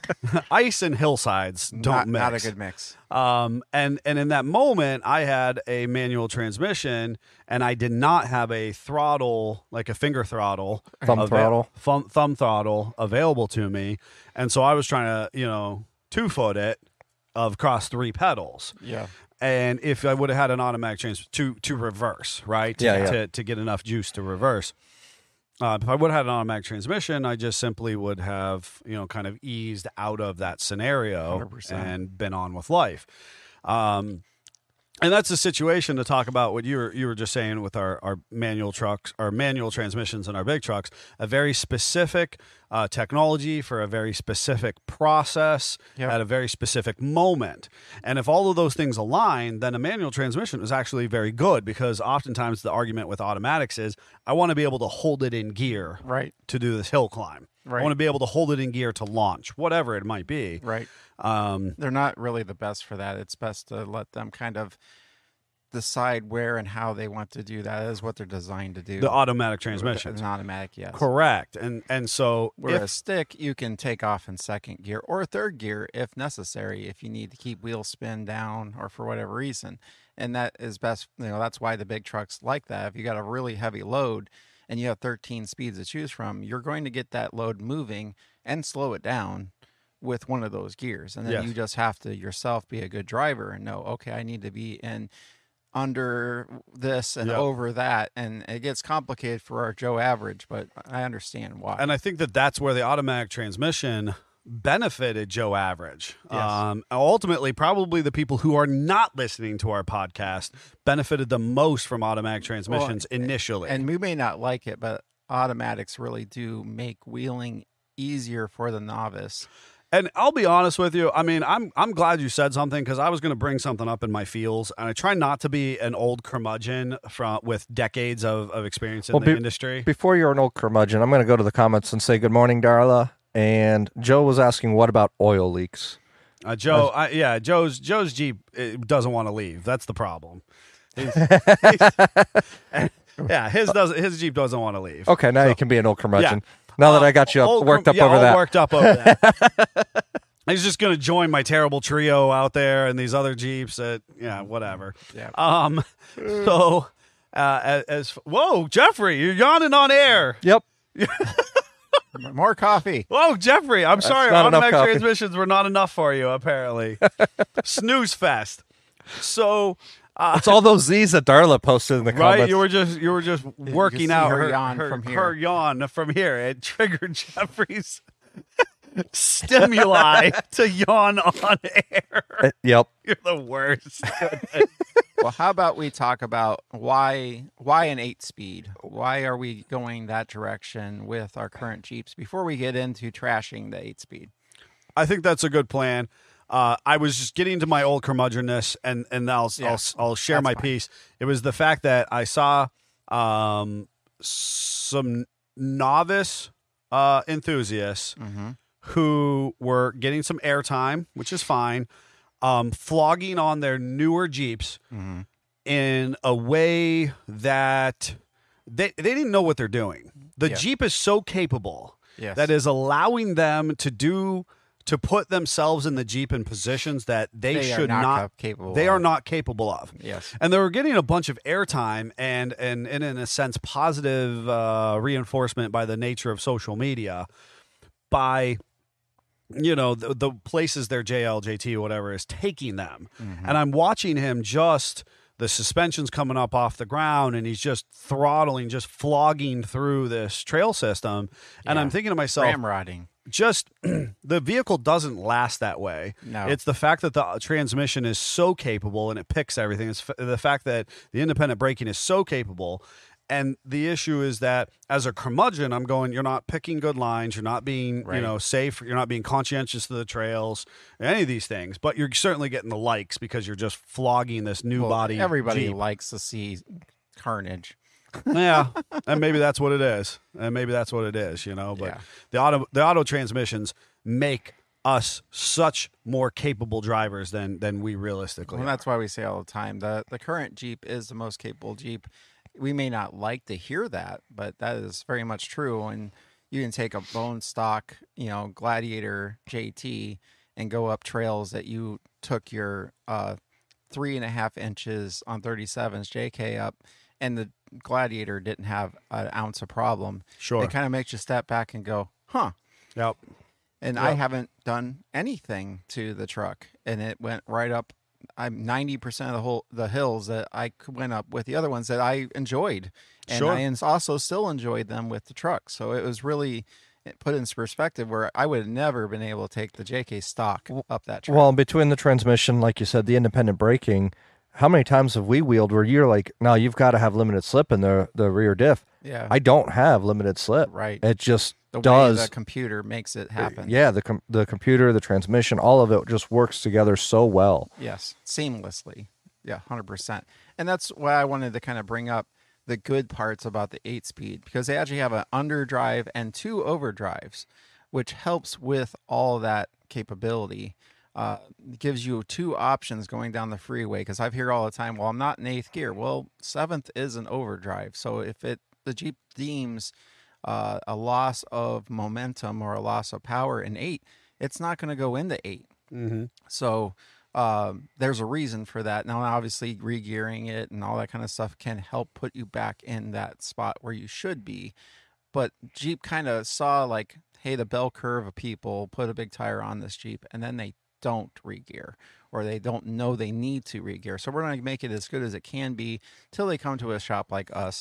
ice and hillsides don't not, mix. not a good mix. Um, and and in that moment, I had a manual transmission, and I did not have a throttle, like a finger throttle, Thumb ava- throttle. thumb, thumb throttle available to me, and so I was trying to, you know, two foot it of across three pedals. Yeah. And if I would have had an automatic change to to reverse, right? To, Yeah, yeah. To, to get enough juice to reverse. Uh, if I would have had an automatic transmission, I just simply would have, you know, kind of eased out of that scenario one hundred percent. and been on with life. Um, and that's the situation to talk about what you were you were just saying with our, our manual trucks, our manual transmissions and our big trucks, a very specific uh, technology for a very specific process Yep. at a very specific moment. And if all of those things align, then a manual transmission is actually very good, because oftentimes the argument with automatics is I want to be able to hold it in gear Right. to do this hill climb. I Right. want to be able to hold it in gear to launch, whatever it might be. Right. Um, They're not really the best for that. It's best to let them kind of decide where and how they want to do that. That is what they're designed to do. the automatic With transmissions. an automatic, yes. Correct. And and so Whereas if, stick, you can take off in second gear or third gear if necessary, if you need to keep wheel spin down or for whatever reason. And that is best, you know, that's why the big trucks like that. If you got a really heavy load and you have thirteen speeds to choose from, you're going to get that load moving and slow it down with one of those gears. And then Yes. you just have to yourself be a good driver and know, okay, I need to be in under this and Yep. over that. And it gets complicated for our Joe average, but I understand why. and I think that that's where the automatic transmission benefited Joe Average. Yes. Um, ultimately, probably the people who are not listening to our podcast benefited the most from automatic transmissions Well, initially. And we may not like it, but automatics really do make wheeling easier for the novice. And I'll be honest with you. I mean, I'm I'm glad you said something because I was going to bring something up in my feels, and I try not to be an old curmudgeon from with decades of, of experience in Well, the be- industry. Before you're an old curmudgeon, I'm going to go to the comments and say good morning, Darla. And Joe was asking, what about oil leaks? Uh, Joe, I, yeah, Joe's Joe's Jeep uh, doesn't want to leave. That's the problem. He's- he's- yeah, his doesn't. His Jeep doesn't want to leave. Okay, now you can be an old curmudgeon. Yeah. Now that Uh, I got you up, old worked cur- up yeah, over all that. worked up over that. He's just going to join my terrible trio out there and these other Jeeps. That yeah, whatever. Yeah. Um. So, uh, as, as whoa, Jeffrey, you're yawning on air. Yep. More coffee. Whoa, Jeffrey, I'm sorry. not enough Automatic coffee. transmissions were not enough for you, apparently. Snooze fest. So, uh, It's all those Z's that Darla posted in the right, comments. you were just you were just working see out her her, yawn her, from here. her yawn from here. It triggered Jeffrey's stimuli to yawn on air. Uh, yep. You're the worst. Well, how about we talk about why why an eight speed? Why are we going that direction with our current Jeeps before we get into trashing the eight speed? I think that's a good plan. Uh, I was just getting to my old curmudgeonness, and and I'll Yeah, I'll, I'll share that's my fine. piece. It was the fact that I saw um, some novice uh, enthusiasts Mm-hmm. who were getting some airtime, which is fine, um, flogging on their newer Jeeps Mm-hmm. in a way that they they didn't know what they're doing. The Yeah. Jeep is so capable Yes. that is allowing them to do to put themselves in the Jeep in positions that they, They are should not not, cap- capable they are of. not capable of. Yes. And they were getting a bunch of airtime and and, and in a sense positive uh, reinforcement by the nature of social media by you know the, the places their J L, J T, whatever is taking them. Mm-hmm. And I'm watching him just the suspension's coming up off the ground and he's just throttling, just flogging through this trail system. And Yeah. I'm thinking to myself, Ramrodding. just the vehicle doesn't last that way. No. It's the fact that the transmission is so capable and it picks everything. It's f- the fact that the independent braking is so capable. And the issue is that as a curmudgeon, I'm going, you're not picking good lines. You're not being, you Right. know, safe. You're not being conscientious to the trails, any of these things. But you're certainly getting the likes because you're just flogging this new Well, body. Everybody Jeep. likes to see carnage. Yeah, and maybe that's what it is, and maybe that's what it is, you know. But Yeah. the auto the auto transmissions make us such more capable drivers than than we realistically. Well, are. that's why we say all the time the the current Jeep is the most capable Jeep. We may not like to hear that, but that is very much true. And you can take a bone stock, you know, Gladiator J T and go up trails that you took your uh, three and a half inches on thirty-sevens J K up, and the Gladiator didn't have an ounce of problem. Sure. It kind of makes you step back and go, huh. Yep. And I Yep. haven't done anything to the truck, and it went right up. I'm ninety percent of the whole the hills that I c- went up with the other ones that I enjoyed, and Sure. I ins- also still enjoyed them with the truck. So it was really it put in perspective where I would have never been able to take the J K stock up that track. Well, between the transmission, like you said, the independent braking, how many times have we wheeled where you're like, no, you've got to have limited slip in the, the rear diff? yeah, I don't have limited slip. right. It just the does. way the computer makes it happen. Yeah, the com- the computer, the transmission, all of it just works together so well. Yes, seamlessly. Yeah, one hundred percent. And that's why I wanted to kind of bring up the good parts about the eight speed, because they actually have an underdrive and two overdrives, which helps with all that capability. Uh, it gives you two options going down the freeway, because I've heard all the time, well, I'm not in eighth gear. Well, seventh is an overdrive. So if it the Jeep deems uh, a loss of momentum or a loss of power in eight, it's not going to go into eight. Mm-hmm. So um, there's a reason for that. Now, obviously, re-gearing it and all that kind of stuff can help put you back in that spot where you should be. But Jeep kind of saw like, hey, the bell curve of people put a big tire on this Jeep, and then they don't re-gear, or they don't know they need to re-gear. So we're going to make it as good as it can be till they come to a shop like us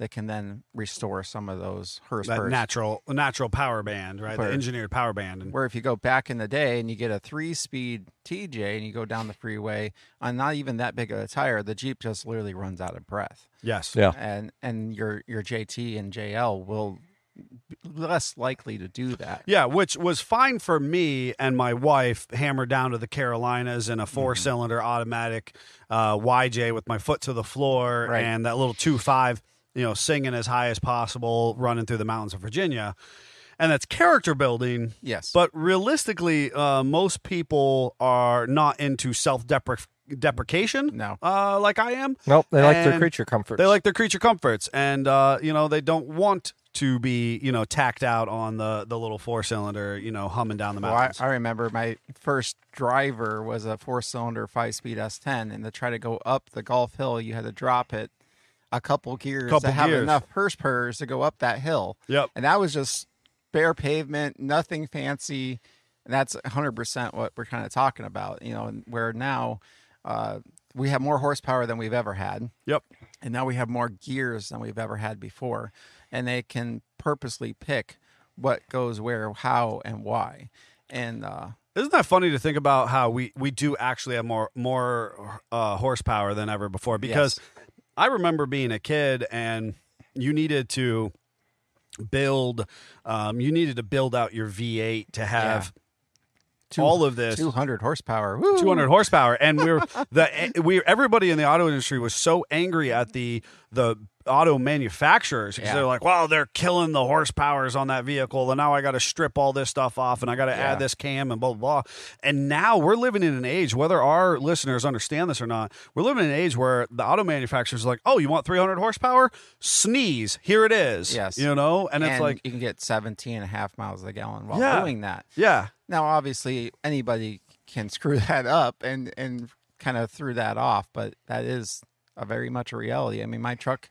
that can then restore some of those that horsepower. natural natural power band, right? Where- the engineered power band. And Where if you go back in the day and you get a three-speed T J and you go down the freeway on not even that big of a tire, the Jeep just literally runs out of breath. yes, Yeah. And and your your J T and J L will be less likely to do that. Yeah, which was fine for me and my wife, hammered down to the Carolinas in a four-cylinder automatic uh, Y J with my foot to the floor Right. and that little two five, you know, singing as high as possible, running through the mountains of Virginia. And that's character building. Yes. But realistically, uh, most people are not into self-deprecation No. uh, like I am. Nope, they like their And creature comforts. They like their creature comforts. And, uh, you know, they don't want to be, you know, tacked out on the, the little four-cylinder, you know, humming down the Well, I, mountains. I remember my first driver was a four-cylinder five-speed S ten, and to try to go up the Gulf Hill, you had to drop it a couple gears Couple to have gears. enough horsepower to go up that hill. Yep. And that was just bare pavement, nothing fancy. And that's one hundred percent what we're kind of talking about, you know, and where now uh, we have more horsepower than we've ever had. Yep. And now we have more gears than we've ever had before. And they can purposely pick what goes where, how, and why. And uh, Isn't that funny to think about how we, we do actually have more more uh, horsepower than ever before? Because I remember being a kid and you needed to build um, you needed to build out your V eight to have two- all of this two hundred horsepower. Woo! two hundred horsepower, and we we're the we everybody in the auto industry was so angry at the the auto manufacturers because Yeah. they're like, wow, they're killing the horsepowers on that vehicle, and now I got to strip all this stuff off, and I got to Yeah. add this cam and blah blah blah. And now we're living in an age, whether our listeners understand this or not, we're living in an age where the auto manufacturers are like, oh, you want three hundred horsepower? Sneeze, here it is. Yes. you know, and, And it's like, you can get seventeen and a half miles a gallon while Yeah. doing that. yeah, Now, obviously, anybody can screw that up and, and kind of threw that off, but that is a very much a reality. I mean, my truck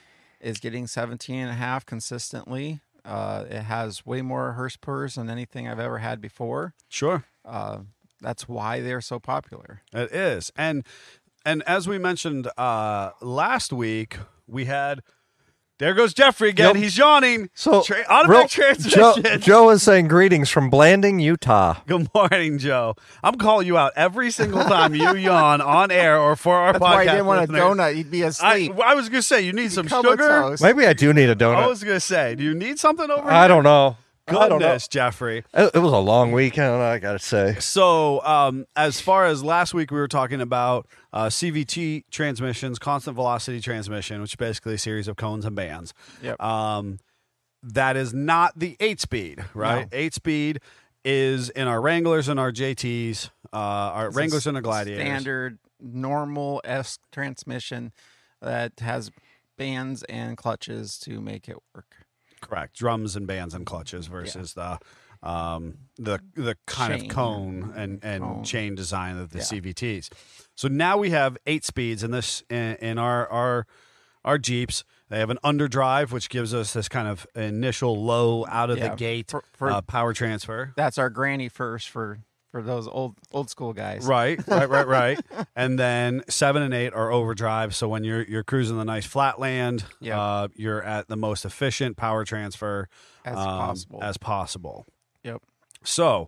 is getting seventeen and a half consistently. Uh, it has way more horsepower than anything I've ever had before. sure. Uh, that's why they're so popular. It is. And and as we mentioned uh last week, we had there goes Jeffrey again. Yep. He's yawning. So, Tra- automatic real- transmission. Joe, Joe is saying greetings from Blanding, Utah. Good morning, Joe. I'm calling you out every single time you yawn on air or for our That's podcast. why I didn't want a listeners. donut. You'd be I, asleep. I was gonna say you need some sugar. Comatose. Maybe I do need a I donut. was gonna say, do you need something over here? I don't know. I don't know. Goodness, Jeffrey. It, it was a long weekend, I gotta say. So, um, as far as last week, we were talking about uh, C V T transmissions, constant velocity transmission, which is basically a series of cones and bands. Yep. Um, that is not the eight speed, right? No. Eight speed is in our Wranglers and our J Ts, uh, our It's Wranglers a and our Gladiators. Standard normal S transmission that has bands and clutches to make it work. Correct. Drums and bands and clutches versus the um, the the kind Chain. of cone and, and Cone. chain design of the Yeah. C V Ts. So now we have eight speeds in this in, in our our our Jeeps. They have an underdrive, which gives us this kind of initial low out of Yeah, the gate for- for- uh, power transfer. That's our granny first for for those old old school guys. Right, right, right, right. And then seven and eight are overdrive. So when you're you're cruising the nice flatland, Yeah. uh, you're at the most efficient power transfer As um, possible. as possible. Yep. So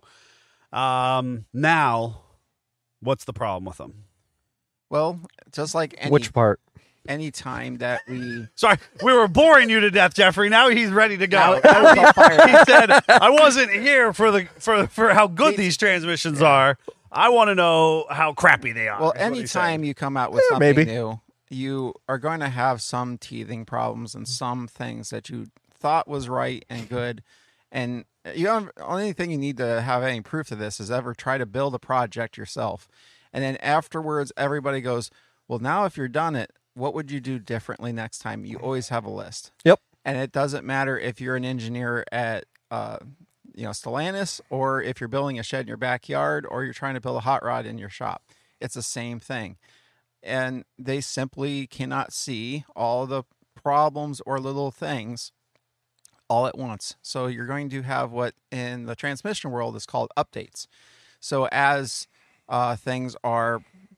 um, now, what's the problem with them? Well, just like any Which part? any time that we Sorry, we were boring you to death, Jeffrey. Now he's ready to go. Now- now we're on fire. He said, "I wasn't here for the for for how good these transmissions are. I want to know how crappy they are." Well, is what he said. anytime you come out with Yeah, something maybe. new, you are going to have some teething problems and some things that you thought was right and good. And you don't, only thing you need to have any proof of this is ever try to build a project yourself. And then afterwards, everybody goes, well, now if you're done it, what would you do differently next time? You always have a list. Yep. And it doesn't matter if you're an engineer at, uh, you know, Stellantis, or if you're building a shed in your backyard, or you're trying to build a hot rod in your shop. It's the same thing. And they simply cannot see all the problems or little things all at once. So you're going to have what in the transmission world is called updates. So as uh, things are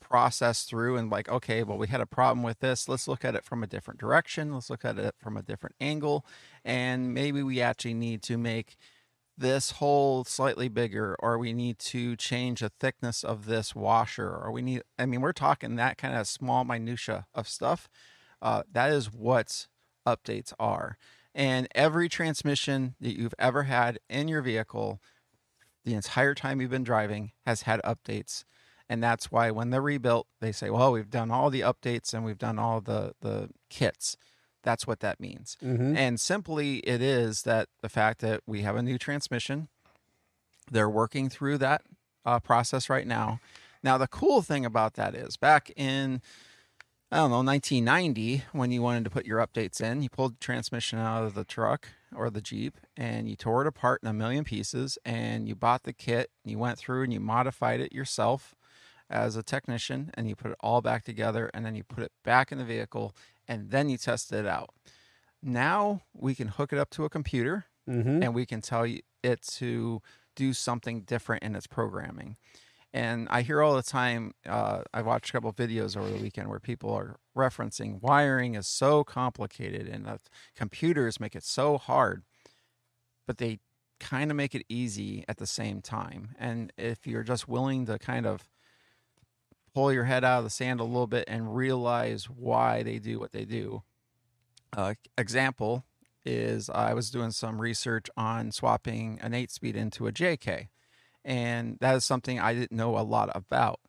process through and like, okay, well, we had a problem with this. Let's look at it from a different direction. Let's look at it from a different angle. And maybe we actually need to make this hole slightly bigger, or we need to change the thickness of this washer, or we need, I mean, we're talking that kind of small minutia of stuff. Uh, that is what updates are. And every transmission that you've ever had in your vehicle, the entire time you've been driving, has had updates. And that's why when they're rebuilt, they say, well, we've done all the updates and we've done all the, the kits. That's what that means. Mm-hmm. And simply it is that the fact that we have a new transmission, they're working through that uh, process right now. Now, the cool thing about that is back in, I don't know, nineteen ninety, when you wanted to put your updates in, you pulled the transmission out of the truck or the Jeep and you tore it apart in a million pieces and you bought the kit and you went through and you modified it yourself as a technician and you put it all back together and then you put it back in the vehicle and then you tested it out. Now we can hook it up to a computer mm-hmm. and we can tell you it to do something different in its programming. And I hear all the time, uh, I watched a couple of videos over the weekend where people are referencing wiring is so complicated and the computers make it so hard, but they kind of make it easy at the same time. And if you're just willing to kind of pull your head out of the sand a little bit and realize why they do what they do. Uh, example is I was doing some research on swapping an eight speed into a J K. And that is something I didn't know a lot about.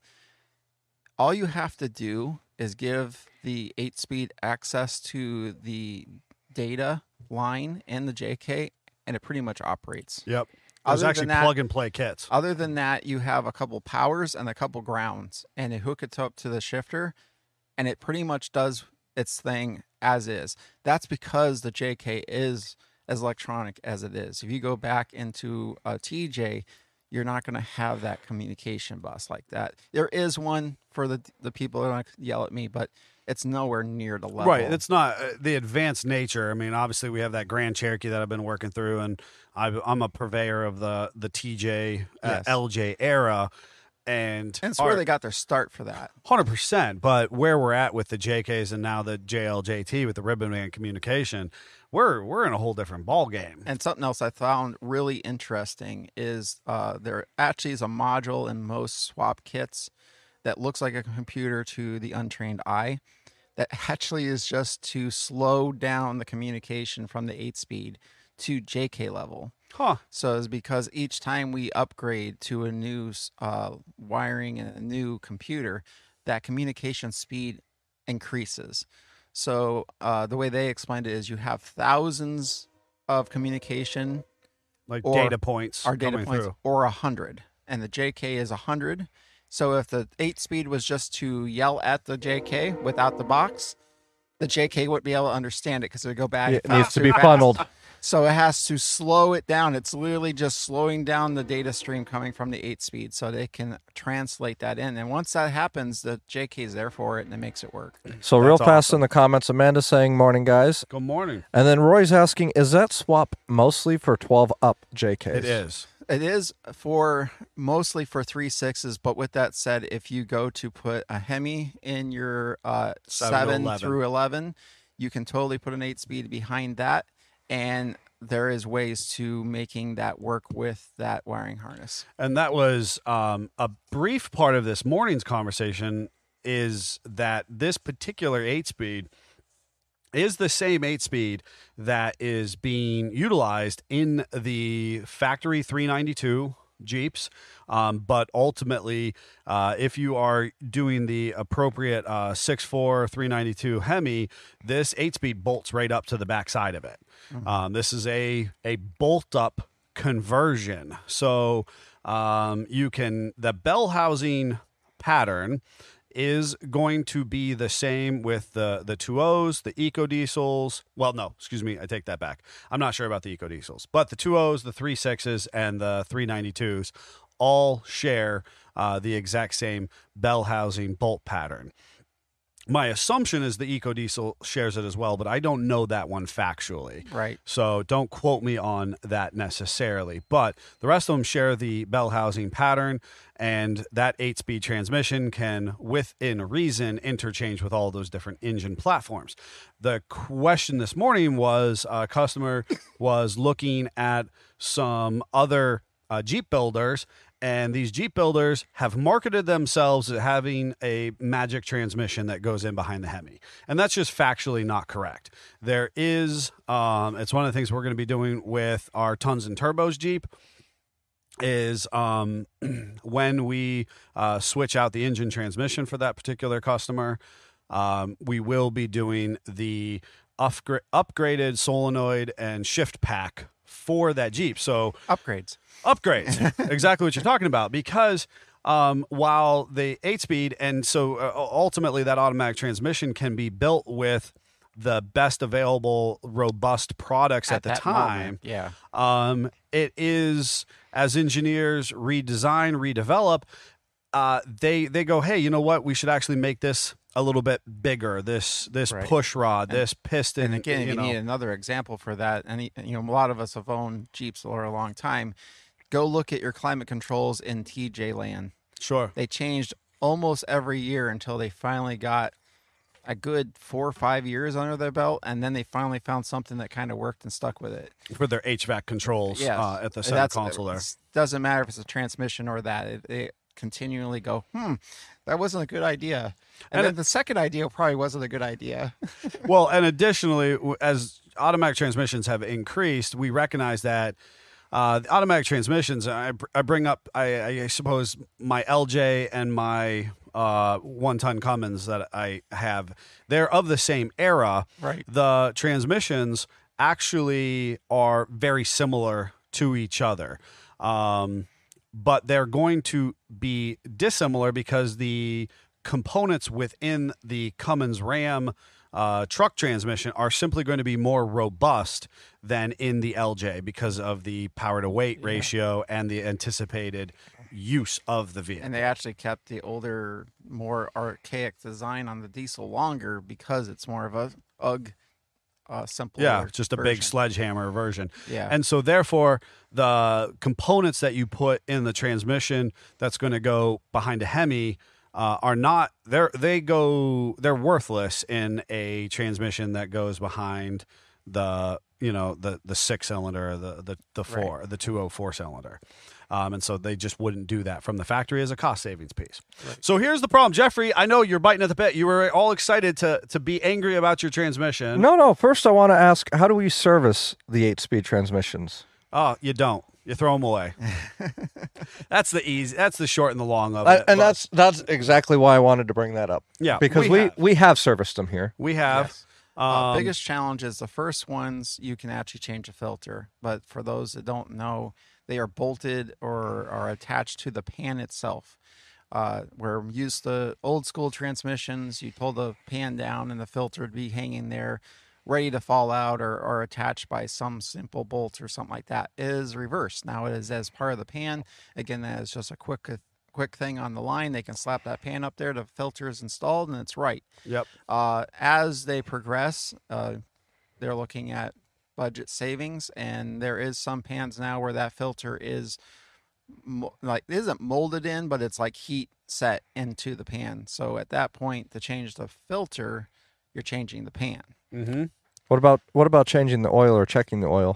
All you have to do is give the eight speed access to the data line in the J K, and it pretty much operates. Yep. There's actually that, plug and play kits. Other than that, you have a couple powers and a couple grounds, and you hook it up to the shifter, and it pretty much does its thing as is. That's because the J K is as electronic as it is. If you go back into a T J, you're not going to have that communication bus like that. There is one for the the people that are going to yell at me, but it's nowhere near the level. Right. It's not uh, the advanced nature. I mean, obviously we have that Grand Cherokee that I've been working through, and I've, I'm a purveyor of the, the T J, uh, yes. L J era. And, and it's where they got their start for that. one hundred percent. But where we're at with the J Ks and now the J L J T with the ribbon band communication, we're we're in a whole different ball game. And something else I found really interesting is uh, there actually is a module in most swap kits that looks like a computer to the untrained eye that actually is just to slow down the communication from the eight speed to J K level. Huh. So it's because each time we upgrade to a new uh, wiring and a new computer, that communication speed increases. So uh, the way they explained it is you have thousands of communication, like or, data points, or data points, through. or a hundred, and the J K is a hundred. So if the eight speed was just to yell at the J K without the box, the J K wouldn't be able to understand it because it would go back. It needs to be fast. funneled. So it has to slow it down. It's literally just slowing down the data stream coming from the eight speed so they can translate that in. And once that happens, the J K is there for it and it makes it work. So real That's fast awesome. in the comments, Amanda's saying, morning, guys. Good morning. And then Roy's asking, is that swap mostly for twelve up J Ks? It is. It is for mostly for three sixes, but with that said, if you go to put a Hemi in your uh, seven, eleven. through eleven, you can totally put an eight speed behind that, and there is ways to making that work with that wiring harness. And that was um, a brief part of this morning's conversation, is that this particular eight speed is the same eight speed that is being utilized in the factory three ninety-two Jeeps. Um, but ultimately, uh, if you are doing the appropriate uh, six four three ninety-two Hemi, this eight speed bolts right up to the backside of it. Mm-hmm. Um, this is a, a bolt up conversion. So um, you can, the bell housing pattern is going to be the same with the, the two O's, the Eco Diesels. Well, no, excuse me. I take that back. I'm not sure about the Eco Diesels, but the two O's, the three sixes, and the three ninety-twos all share uh, the exact same bell housing bolt pattern. My assumption is the EcoDiesel shares it as well, but I don't know that one factually. Right. So don't quote me on that necessarily. But the rest of them share the bell housing pattern, and that eight-speed transmission can, within reason, interchange with all those different engine platforms. The question this morning was a customer was looking at some other uh, Jeep builders, and these Jeep builders have marketed themselves as having a magic transmission that goes in behind the Hemi. And that's just factually not correct. There is, um, it's one of the things we're going to be doing with our Tons and Turbos Jeep, is um, when we uh, switch out the engine transmission for that particular customer, um, we will be doing the upgra- upgraded solenoid and shift pack for that Jeep. So Upgrades. Upgrades, exactly what you're talking about, because um, while the eight-speed, and so uh, ultimately that automatic transmission can be built with the best available robust products at, At the that time, moment, yeah. um, it is, as engineers redesign, redevelop, uh, they they go, hey, you know what? We should actually make this a little bit bigger. This this Right. push rod, And- this piston. And again, you you know. need another example for that. Any, you know, a lot of us have owned Jeeps for a long time. Go look at your climate controls in T J land. Sure. They changed almost every year until they finally got a good four or five years under their belt, and then they finally found something that kind of worked and stuck with it. For their H V A C controls Yes. uh, at the center That's- console there. it doesn't matter if it's a transmission or that. It, they continually go, hmm, that wasn't a good idea. And, And then it- the second idea probably wasn't a good idea. Well, and additionally, w- as automatic transmissions have increased, we recognize that uh, the automatic transmissions, I, br- I bring up, I, I suppose, my L J and my uh, one-ton Cummins that I have, they're of the same era. Right. The transmissions actually are very similar to each other. Um, but they're going to be dissimilar because the components within the Cummins Ram uh, truck transmission are simply going to be more robust than in the L J because of the power to weight ratio and the anticipated use of the vehicle. And they actually kept the older, more archaic design on the diesel longer because it's more of a U G, uh, simple. Yeah, just a big version. sledgehammer version. Yeah. And so therefore the components that you put in the transmission that's going to go behind a Hemi uh, are not, they're, they go, they're worthless in a transmission that goes behind the, you know, the, the six cylinder, the, the, the four, the two oh four cylinder. Um, and so they just wouldn't do that from the factory as a cost savings piece. So here's the problem, Jeffrey. I know you're biting at the bit. You were all excited to to be angry about your transmission. No, no. First, I want to ask, how do we service the eight-speed transmissions? Oh, you don't. You throw them away. That's the easy. That's the short and the long of I, it. and but that's that's exactly why I wanted to bring that up. Yeah, because we we have. we have serviced them here. we have. Yes. Um, Uh, biggest challenge is the first ones you can actually change the filter, but for those that don't know, they are bolted or are attached to the pan itself. Uh, where we used the old school transmissions, you pull the pan down and the filter would be hanging there, ready to fall out or, or attached by some simple bolt or something like that. It is reversed. Now it is as part of the pan. Again, that is just a quick quick thing on the line. They can slap that pan up there, the filter is installed, and it's right. Yep. Uh, as they progress, uh, they're looking at budget savings, and there is some pans now where that filter is mo- like it isn't molded in, but it's like heat set into the pan. So at that point, to change the filter, you're changing the pan. Mm-hmm. What about what about changing the oil or checking the oil?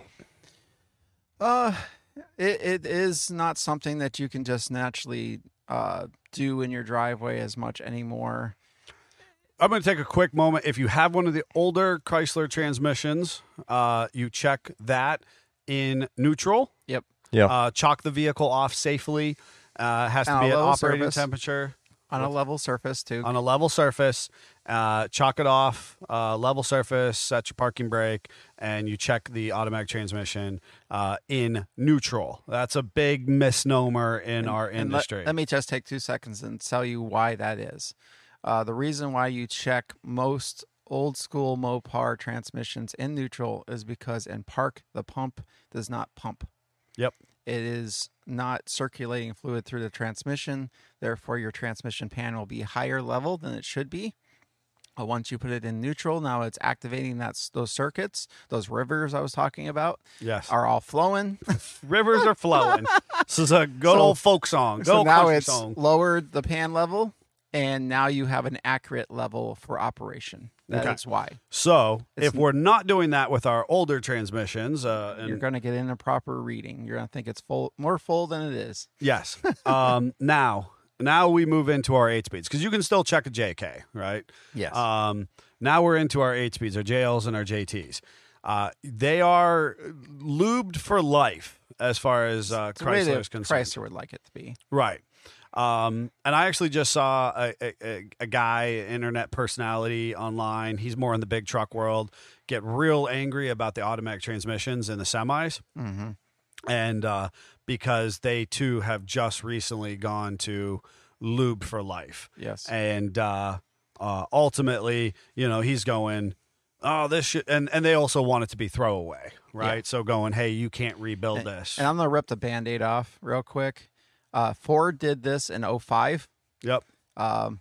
Uh, it, it is not something that you can just naturally uh, do in your driveway as much anymore. I'm going to take a quick moment. If you have one of the older Chrysler transmissions, uh, you check that in neutral. Yep. Yeah. Uh, chalk the vehicle off safely. Uh, has to On a be at level operating surface. temperature. On a level surface too. On a level surface, uh, chalk it off, uh, level surface, set your parking brake, and you check the automatic transmission uh, in neutral. That's a big misnomer in our And let- industry. Let, me just take two seconds and tell you why that is. Uh, the reason why you check most old school Mopar transmissions in neutral is because in park, the pump does not pump. Yep. It is not circulating fluid through the transmission. Therefore, your transmission pan will be higher level than it should be. Uh, once you put it in neutral, now it's activating that s- those circuits, those rivers I was talking about, Yes. are all flowing. Rivers are flowing. This is a good So- old folk song. Good So old now country it's song. lowered the pan level, and now you have an accurate level for operation. That is Okay. why. So It's- if we're not doing that with our older transmissions, uh, and You're going to get in a proper reading. You're going to think it's full, more full than it is. yes, um, now now we move into our eight speeds because you can still check a J K, right? Yes. Um, now we're into our eight speeds, our J Ls and our J Ts. Uh, they are lubed for life as far as uh, It's the way Chrysler that is concerned. Chrysler would like it to be. Right. Um, and I actually just saw a, a, a- a guy, internet personality online. He's more in the big truck world, get real angry about the automatic transmissions in the semis. Mm-hmm. And uh, because they too have just recently gone to lube for life. Yes. And uh, uh, ultimately, you know, he's going, oh, this should, and, and they also want it to be throwaway, right? Yeah. So going, hey, you can't rebuild And, this. and I'm going to rip the Band-Aid off real quick. Uh, Ford did this in oh five. Yep. Um,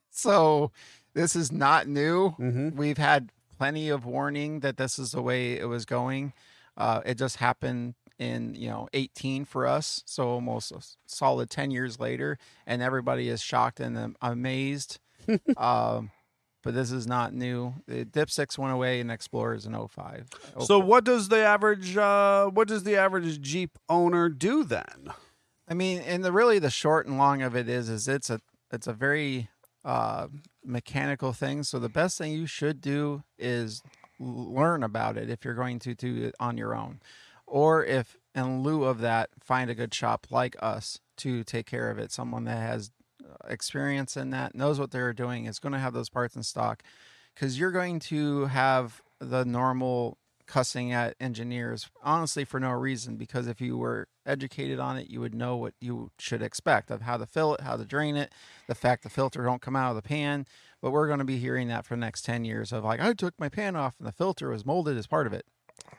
so this is not new. Mhm. We've had plenty of warning that this is the way it was going. Uh, it just happened in, you know, eighteen for us. So almost a solid ten years later, and everybody is shocked and um, amazed. um, but this is not new. The Dipsticks went away and Explorers in oh five. So what does the average uh, what does the average Jeep owner do then? I mean, and the really the short and long of it is, is it's a it's a very uh, mechanical thing. So the best thing you should do is l- learn about it if you're going to do it on your own, or if in lieu of that, find a good shop like us to take care of it. Someone that has experience in that, knows what they're doing, is going to have those parts in stock, because you're going to have the normal cussing at engineers, honestly, for no reason, because if you were educated on it, you would know what you should expect of how to fill it, how to drain it, the fact the filter don't come out of the pan. But we're going to be hearing that for the next ten years of like, I took my pan off and the filter was molded as part of it.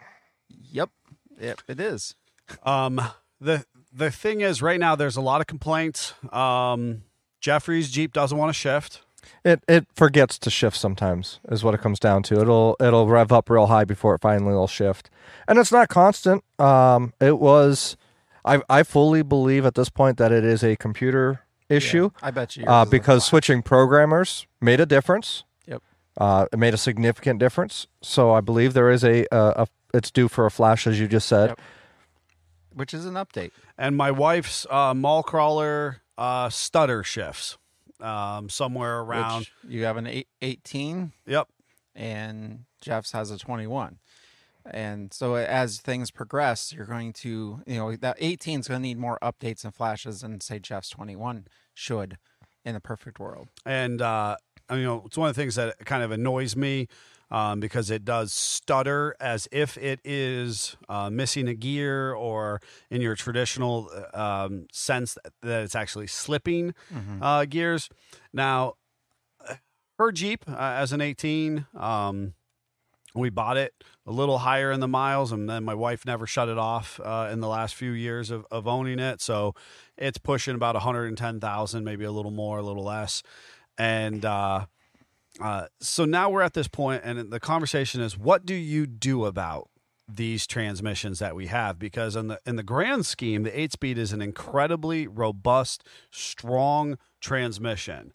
Yep, yep, it is. Um, the the thing is, right now there's a lot of complaints. Um, Jeffrey's Jeep doesn't want to shift. It it forgets to shift sometimes is what it comes down to. It'll it'll rev up real high before it finally will shift, and it's not constant. Um, it was, I I fully believe at this point that it is a computer issue. Yeah, I bet you. uh, yours is a because flash. switching programmers made a difference. Yep. Uh, it made a significant difference. So I believe there is a, a, a it's due for a flash, as you just said. Yep. Which is an update. And my wife's uh, mall crawler uh, stutter shifts um, somewhere around. Which you have an eight, eighteen, Yep. and Jeff's has a twenty-one. And so as things progress, you're going to, you know, that eighteen is going to need more updates and flashes than, say, Jeff's twenty-one should in a perfect world. And uh, you know, it's one of the things that kind of annoys me um, because it does stutter as if it is uh, missing a gear, or in your traditional um, sense that it's actually slipping uh, gears. Now, her Jeep uh, as an eighteen, um, we bought it a little higher in the miles, and then my wife never shut it off uh, in the last few years of, of owning it. So it's pushing about one hundred ten thousand, maybe a little more, a little less. And uh, uh, so now we're at this point, and the conversation is, what do you do about these transmissions that we have? Because in the in the grand scheme, the eight speed is an incredibly robust, strong transmission.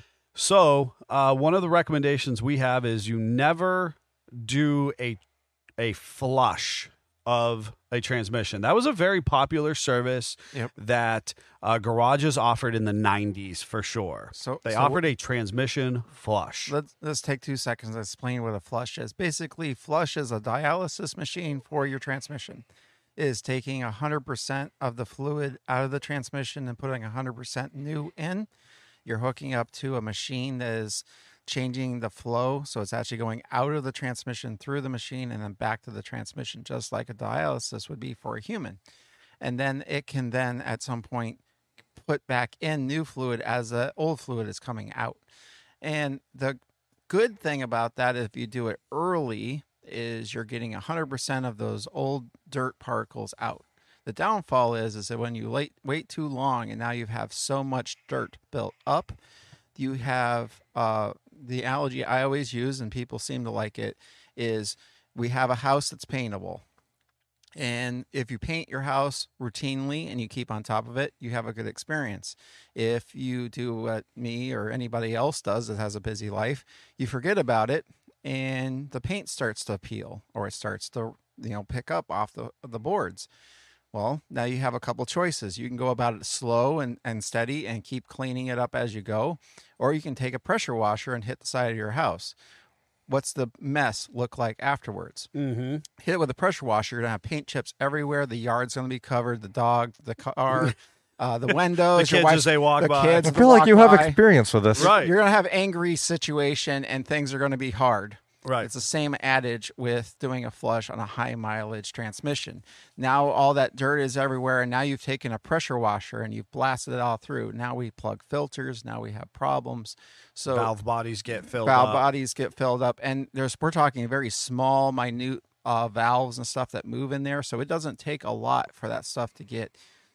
So uh, one of the recommendations we have is you never do a a flush of a transmission. That was a very popular service Yep. that uh, garages offered in the nineties for sure. So They so offered a transmission flush. Let's let's take two seconds to explain what a flush is. Basically, flush is a dialysis machine for your transmission. It is taking one hundred percent of the fluid out of the transmission and putting one hundred percent new in. You're hooking up to a machine that is changing the flow, so it's actually going out of the transmission through the machine and then back to the transmission, just like a dialysis would be for a human. And then it can then at some point put back in new fluid as the old fluid is coming out. And the good thing about that, if you do it early, is you're getting one hundred percent of those old dirt particles out. The downfall is, is that when you wait, wait too long and now you have so much dirt built up, you have uh, the analogy I always use, and people seem to like it, is we have a house that's paintable. And if you paint your house routinely and you keep on top of it, you have a good experience. If you do what me or anybody else does that has a busy life, you forget about it and the paint starts to peel, or it starts to, you know, pick up off the, the boards. Well, now you have a couple choices. You can go about it slow and, and steady and keep cleaning it up as you go, or you can take a pressure washer and hit the side of your house. What's the mess look like afterwards? Mm-hmm. Hit it with a pressure washer, you're going to have paint chips everywhere. The yard's going to be covered, the dog, the car, uh, the windows. The your kids wife, as they walk the by. kids I that feel like walk you have by. experience with this. Right. You're going to have angry situation and things are going to be hard. Right. It's the same adage with doing a flush on a high mileage transmission. Now all that dirt is everywhere, and now you've taken a pressure washer and you've blasted it all through. Now we plug filters. Now we have problems. So Valve bodies get filled valve up. bodies get filled up, and there's we're talking very small, minute uh, valves and stuff that move in there. So it doesn't take a lot for that stuff to get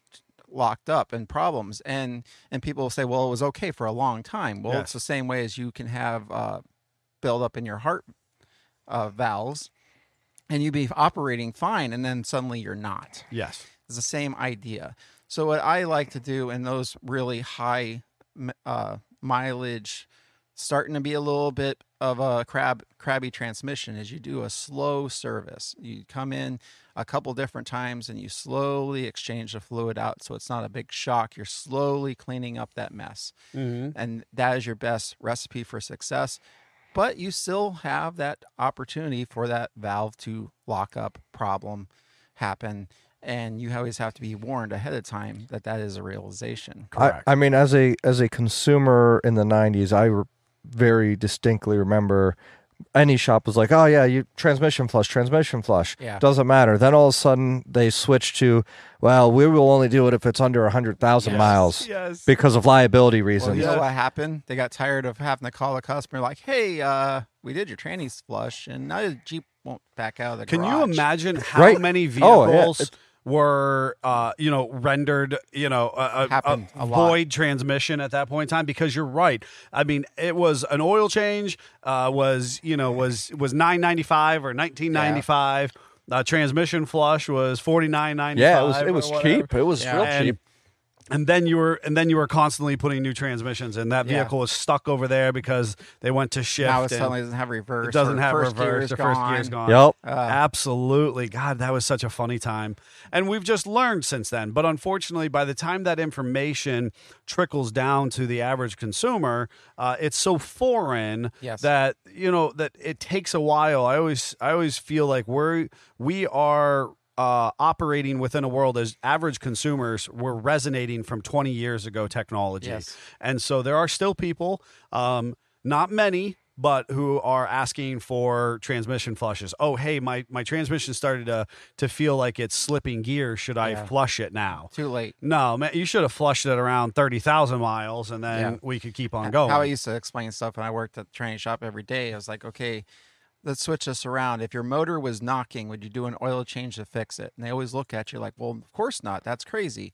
locked up and problems. And and people will say, well, it was okay for a long time. Well, Yes. it's the same way as you can have uh, build up in your heart uh, valves, and you be operating fine, and then suddenly you're not. Yes. It's the same idea. So what I like to do in those really high uh, mileage, starting to be a little bit of a crab crabby transmission, is you do a slow service. You come in a couple different times and you slowly exchange the fluid out, so it's not a big shock. You're slowly cleaning up that mess, Mm-hmm. and that is your best recipe for success. But you still have that opportunity for that valve to lock up, problem happen, and you always have to be warned ahead of time that that is a realization. I, I mean, as a as a consumer in the nineties, I re- very distinctly remember any shop was like, "Oh yeah, you transmission flush, transmission flush, Yeah. doesn't matter." Then all of a sudden they switch to, "Well, we will only do it if it's under a hundred thousand Yes. miles Yes. because of liability Well, reasons." you Yeah. know what happened? They got tired of having to call the customer like, "Hey, uh, we did your tranny flush, and now the Jeep won't back out of the Can garage." you imagine how Right. many Oh, yeah. vehicles It- were, uh, you know, rendered, you know, a, a, Happened a a lot. void transmission at that point in time? Because you're right. I mean, it was an oil change. Uh, was you know was was nine ninety five or nineteen ninety five. Uh, transmission flush was forty nine ninety five. Yeah, it was it was cheap. It was Yeah. real And- cheap. And then you were, and then you were constantly putting new transmissions, and that Yeah. vehicle was stuck over there because they went to shift. Now it and suddenly doesn't have reverse. it doesn't or have first gear reverse. is The first gone. gear's gone. Yep. Uh, Absolutely. God, that was such a funny time. And we've just learned since then. But unfortunately, by the time that information trickles down to the average consumer, uh, it's so foreign Yes. that, you know, that it takes a while. I always I always feel like we're we are uh, operating within a world as average consumers. We're resonating from twenty years ago technology. Yes. And so there are still people, um, not many, but who are asking for transmission flushes. Oh, hey, my, my transmission started to to feel like it's slipping gears. Should I Yeah. flush it now? Too late. No, man, you should have flushed it around thirty thousand miles, and then Yeah. we could keep on going. How I used to explain stuff when I worked at the training shop every day. I was like, okay, let's switch this around. If your motor was knocking, would you do an oil change to fix it? And they always look at you like, well, of course not. That's crazy.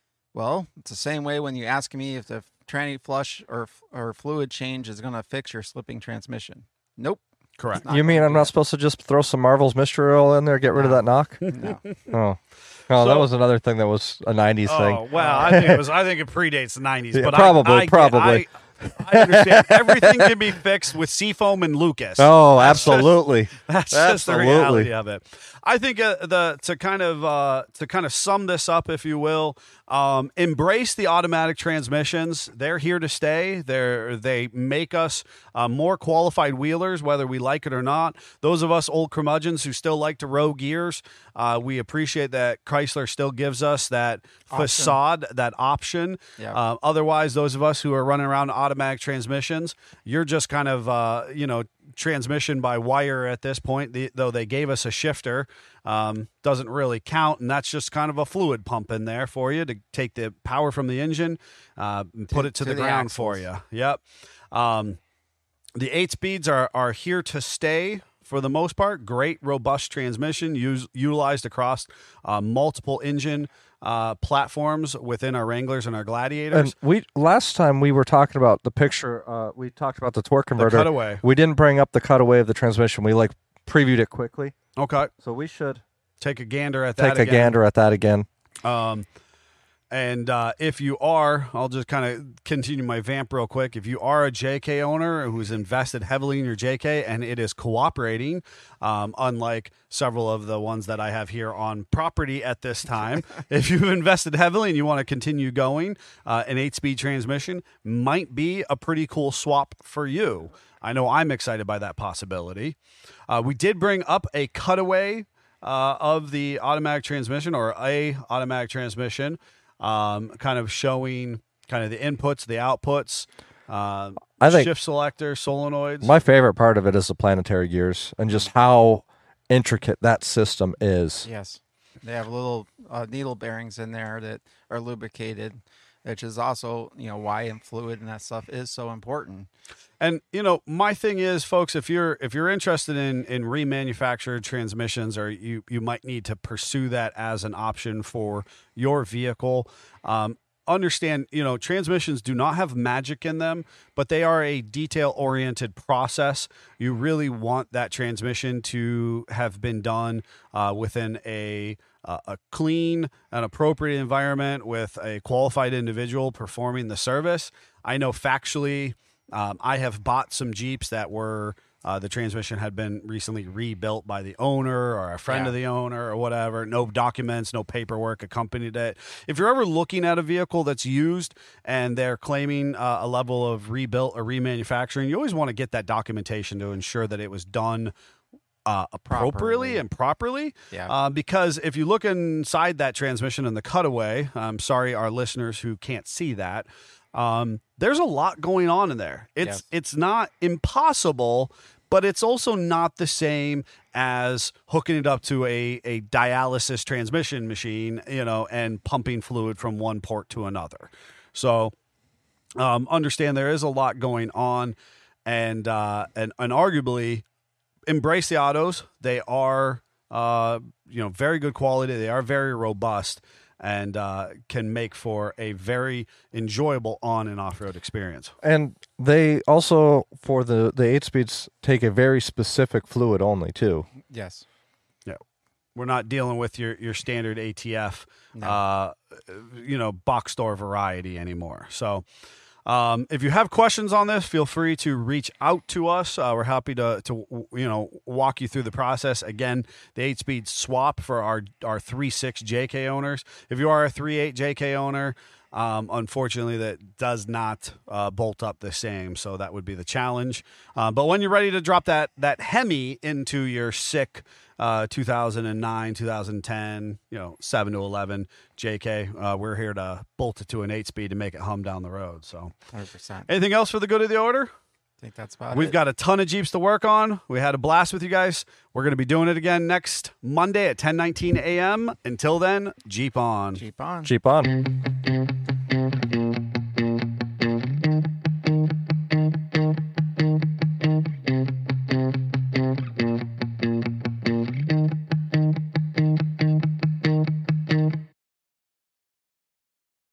Well, it's the same way when you ask me if the tranny flush or or fluid change is going to fix your slipping transmission. Nope. Correct. Not You mean gonna I'm do not that. supposed to just throw some Marvel's Mystery Oil in there, get rid of No. that knock? No. Oh, oh, that So- was another thing that was a nineties Oh thing. well, I think it was. I think it predates the nineties. Yeah, but probably, I, I, probably. I, I understand everything can be fixed with Seafoam and Lucas. Oh, That's just- absolutely. That's just the Absolutely. reality of it. I think uh, the to kind of uh, to kind of sum this up, if you will, um, embrace the automatic transmissions. They're here to stay. They're they make us uh, more qualified wheelers, whether we like it or not. Those of us old curmudgeons who still like to row gears, uh, we appreciate that Chrysler still gives us that facade, that option. Yeah. Uh, otherwise, those of us who are running around automatic transmissions, you're just kind of uh, you know. transmission by wire at this point, the, though they gave us a shifter, um, doesn't really count, and that's just kind of a fluid pump in there for you to take the power from the engine, uh, and put To- it to, to the, the ground for axles. you. Yep. Um, the eight speeds are are here to stay for the most part. Great, robust transmission use, utilized across uh, multiple engine uh, platforms within our Wranglers and our Gladiators. And we last time we were talking about the picture. Uh, we talked about the torque converter. The cutaway. We didn't bring up the cutaway of the transmission. We like previewed it quickly. Okay. So we should take a gander at that take a again. gander at that again. Um, and uh, if you are, I'll just kind of continue my vamp real quick. If you are a J K owner who's invested heavily in your J K and it is cooperating, um, unlike several of the ones that I have here on property at this time, if you've invested heavily and you want to continue going, uh, an eight-speed transmission might be a pretty cool swap for you. I know I'm excited by that possibility. Uh, we did bring up a cutaway uh, of the automatic transmission or a automatic transmission. Um, kind of showing kind of the inputs, the outputs, uh, I think shift selector, solenoids. My favorite part of it is the planetary gears and just how intricate that system is. Yes. They have little uh, needle bearings in there that are lubricated, which is also, you know, why and fluid and that stuff is so important. And you know, my thing is, folks, if you're if you're interested in in remanufactured transmissions, or you you might need to pursue that as an option for your vehicle, um, understand, you know, transmissions do not have magic in them, but they are a detail oriented process. You really want that transmission to have been done uh, within a uh, a clean and appropriate environment with a qualified individual performing the service. I know factually. Um, I have bought some Jeeps that were, uh, the transmission had been recently rebuilt by the owner or a friend Yeah. of the owner or whatever. No documents, no paperwork accompanied it. If you're ever looking at a vehicle that's used and they're claiming uh, a level of rebuilt or remanufacturing, you always want to get that documentation to ensure that it was done Uh, appropriately Properly. and properly. Yeah. Uh, because if you look inside that transmission in the cutaway, I'm sorry, our listeners who can't see that, um, there's a lot going on in there. It's Yes. it's not impossible, but it's also not the same as hooking it up to a, a dialysis transmission machine, you know, and pumping fluid from one port to another. So um, understand there is a lot going on, and uh, and and arguably embrace the autos. They are uh, you know very good quality. They are very robust, and uh, can make for a very enjoyable on and off road experience. And they also, for the, the eight speeds, take a very specific fluid only, too. Yes. We're not dealing with your, your standard A T F, No. uh, you know, box store variety anymore. So um, if you have questions on this, feel free to reach out to us. Uh, we're happy to, to, you know, walk you through the process. Again, the eight-speed swap for our, our three six J K owners. If you are a three eight J K owner, Um, unfortunately, that does not uh, bolt up the same, so that would be the challenge. Uh, but when you're ready to drop that that Hemi into your sick uh, two thousand nine, two thousand ten, you know, seven to eleven J K, uh, we're here to bolt it to an eight-speed to make it hum down the road. So, one hundred percent. anything else for the good of the order? I think that's about We've it. got a ton of Jeeps to work on. We had a blast with you guys. We're going to be doing it again next Monday at ten nineteen a.m. Until then, Jeep on. Jeep on. Jeep on.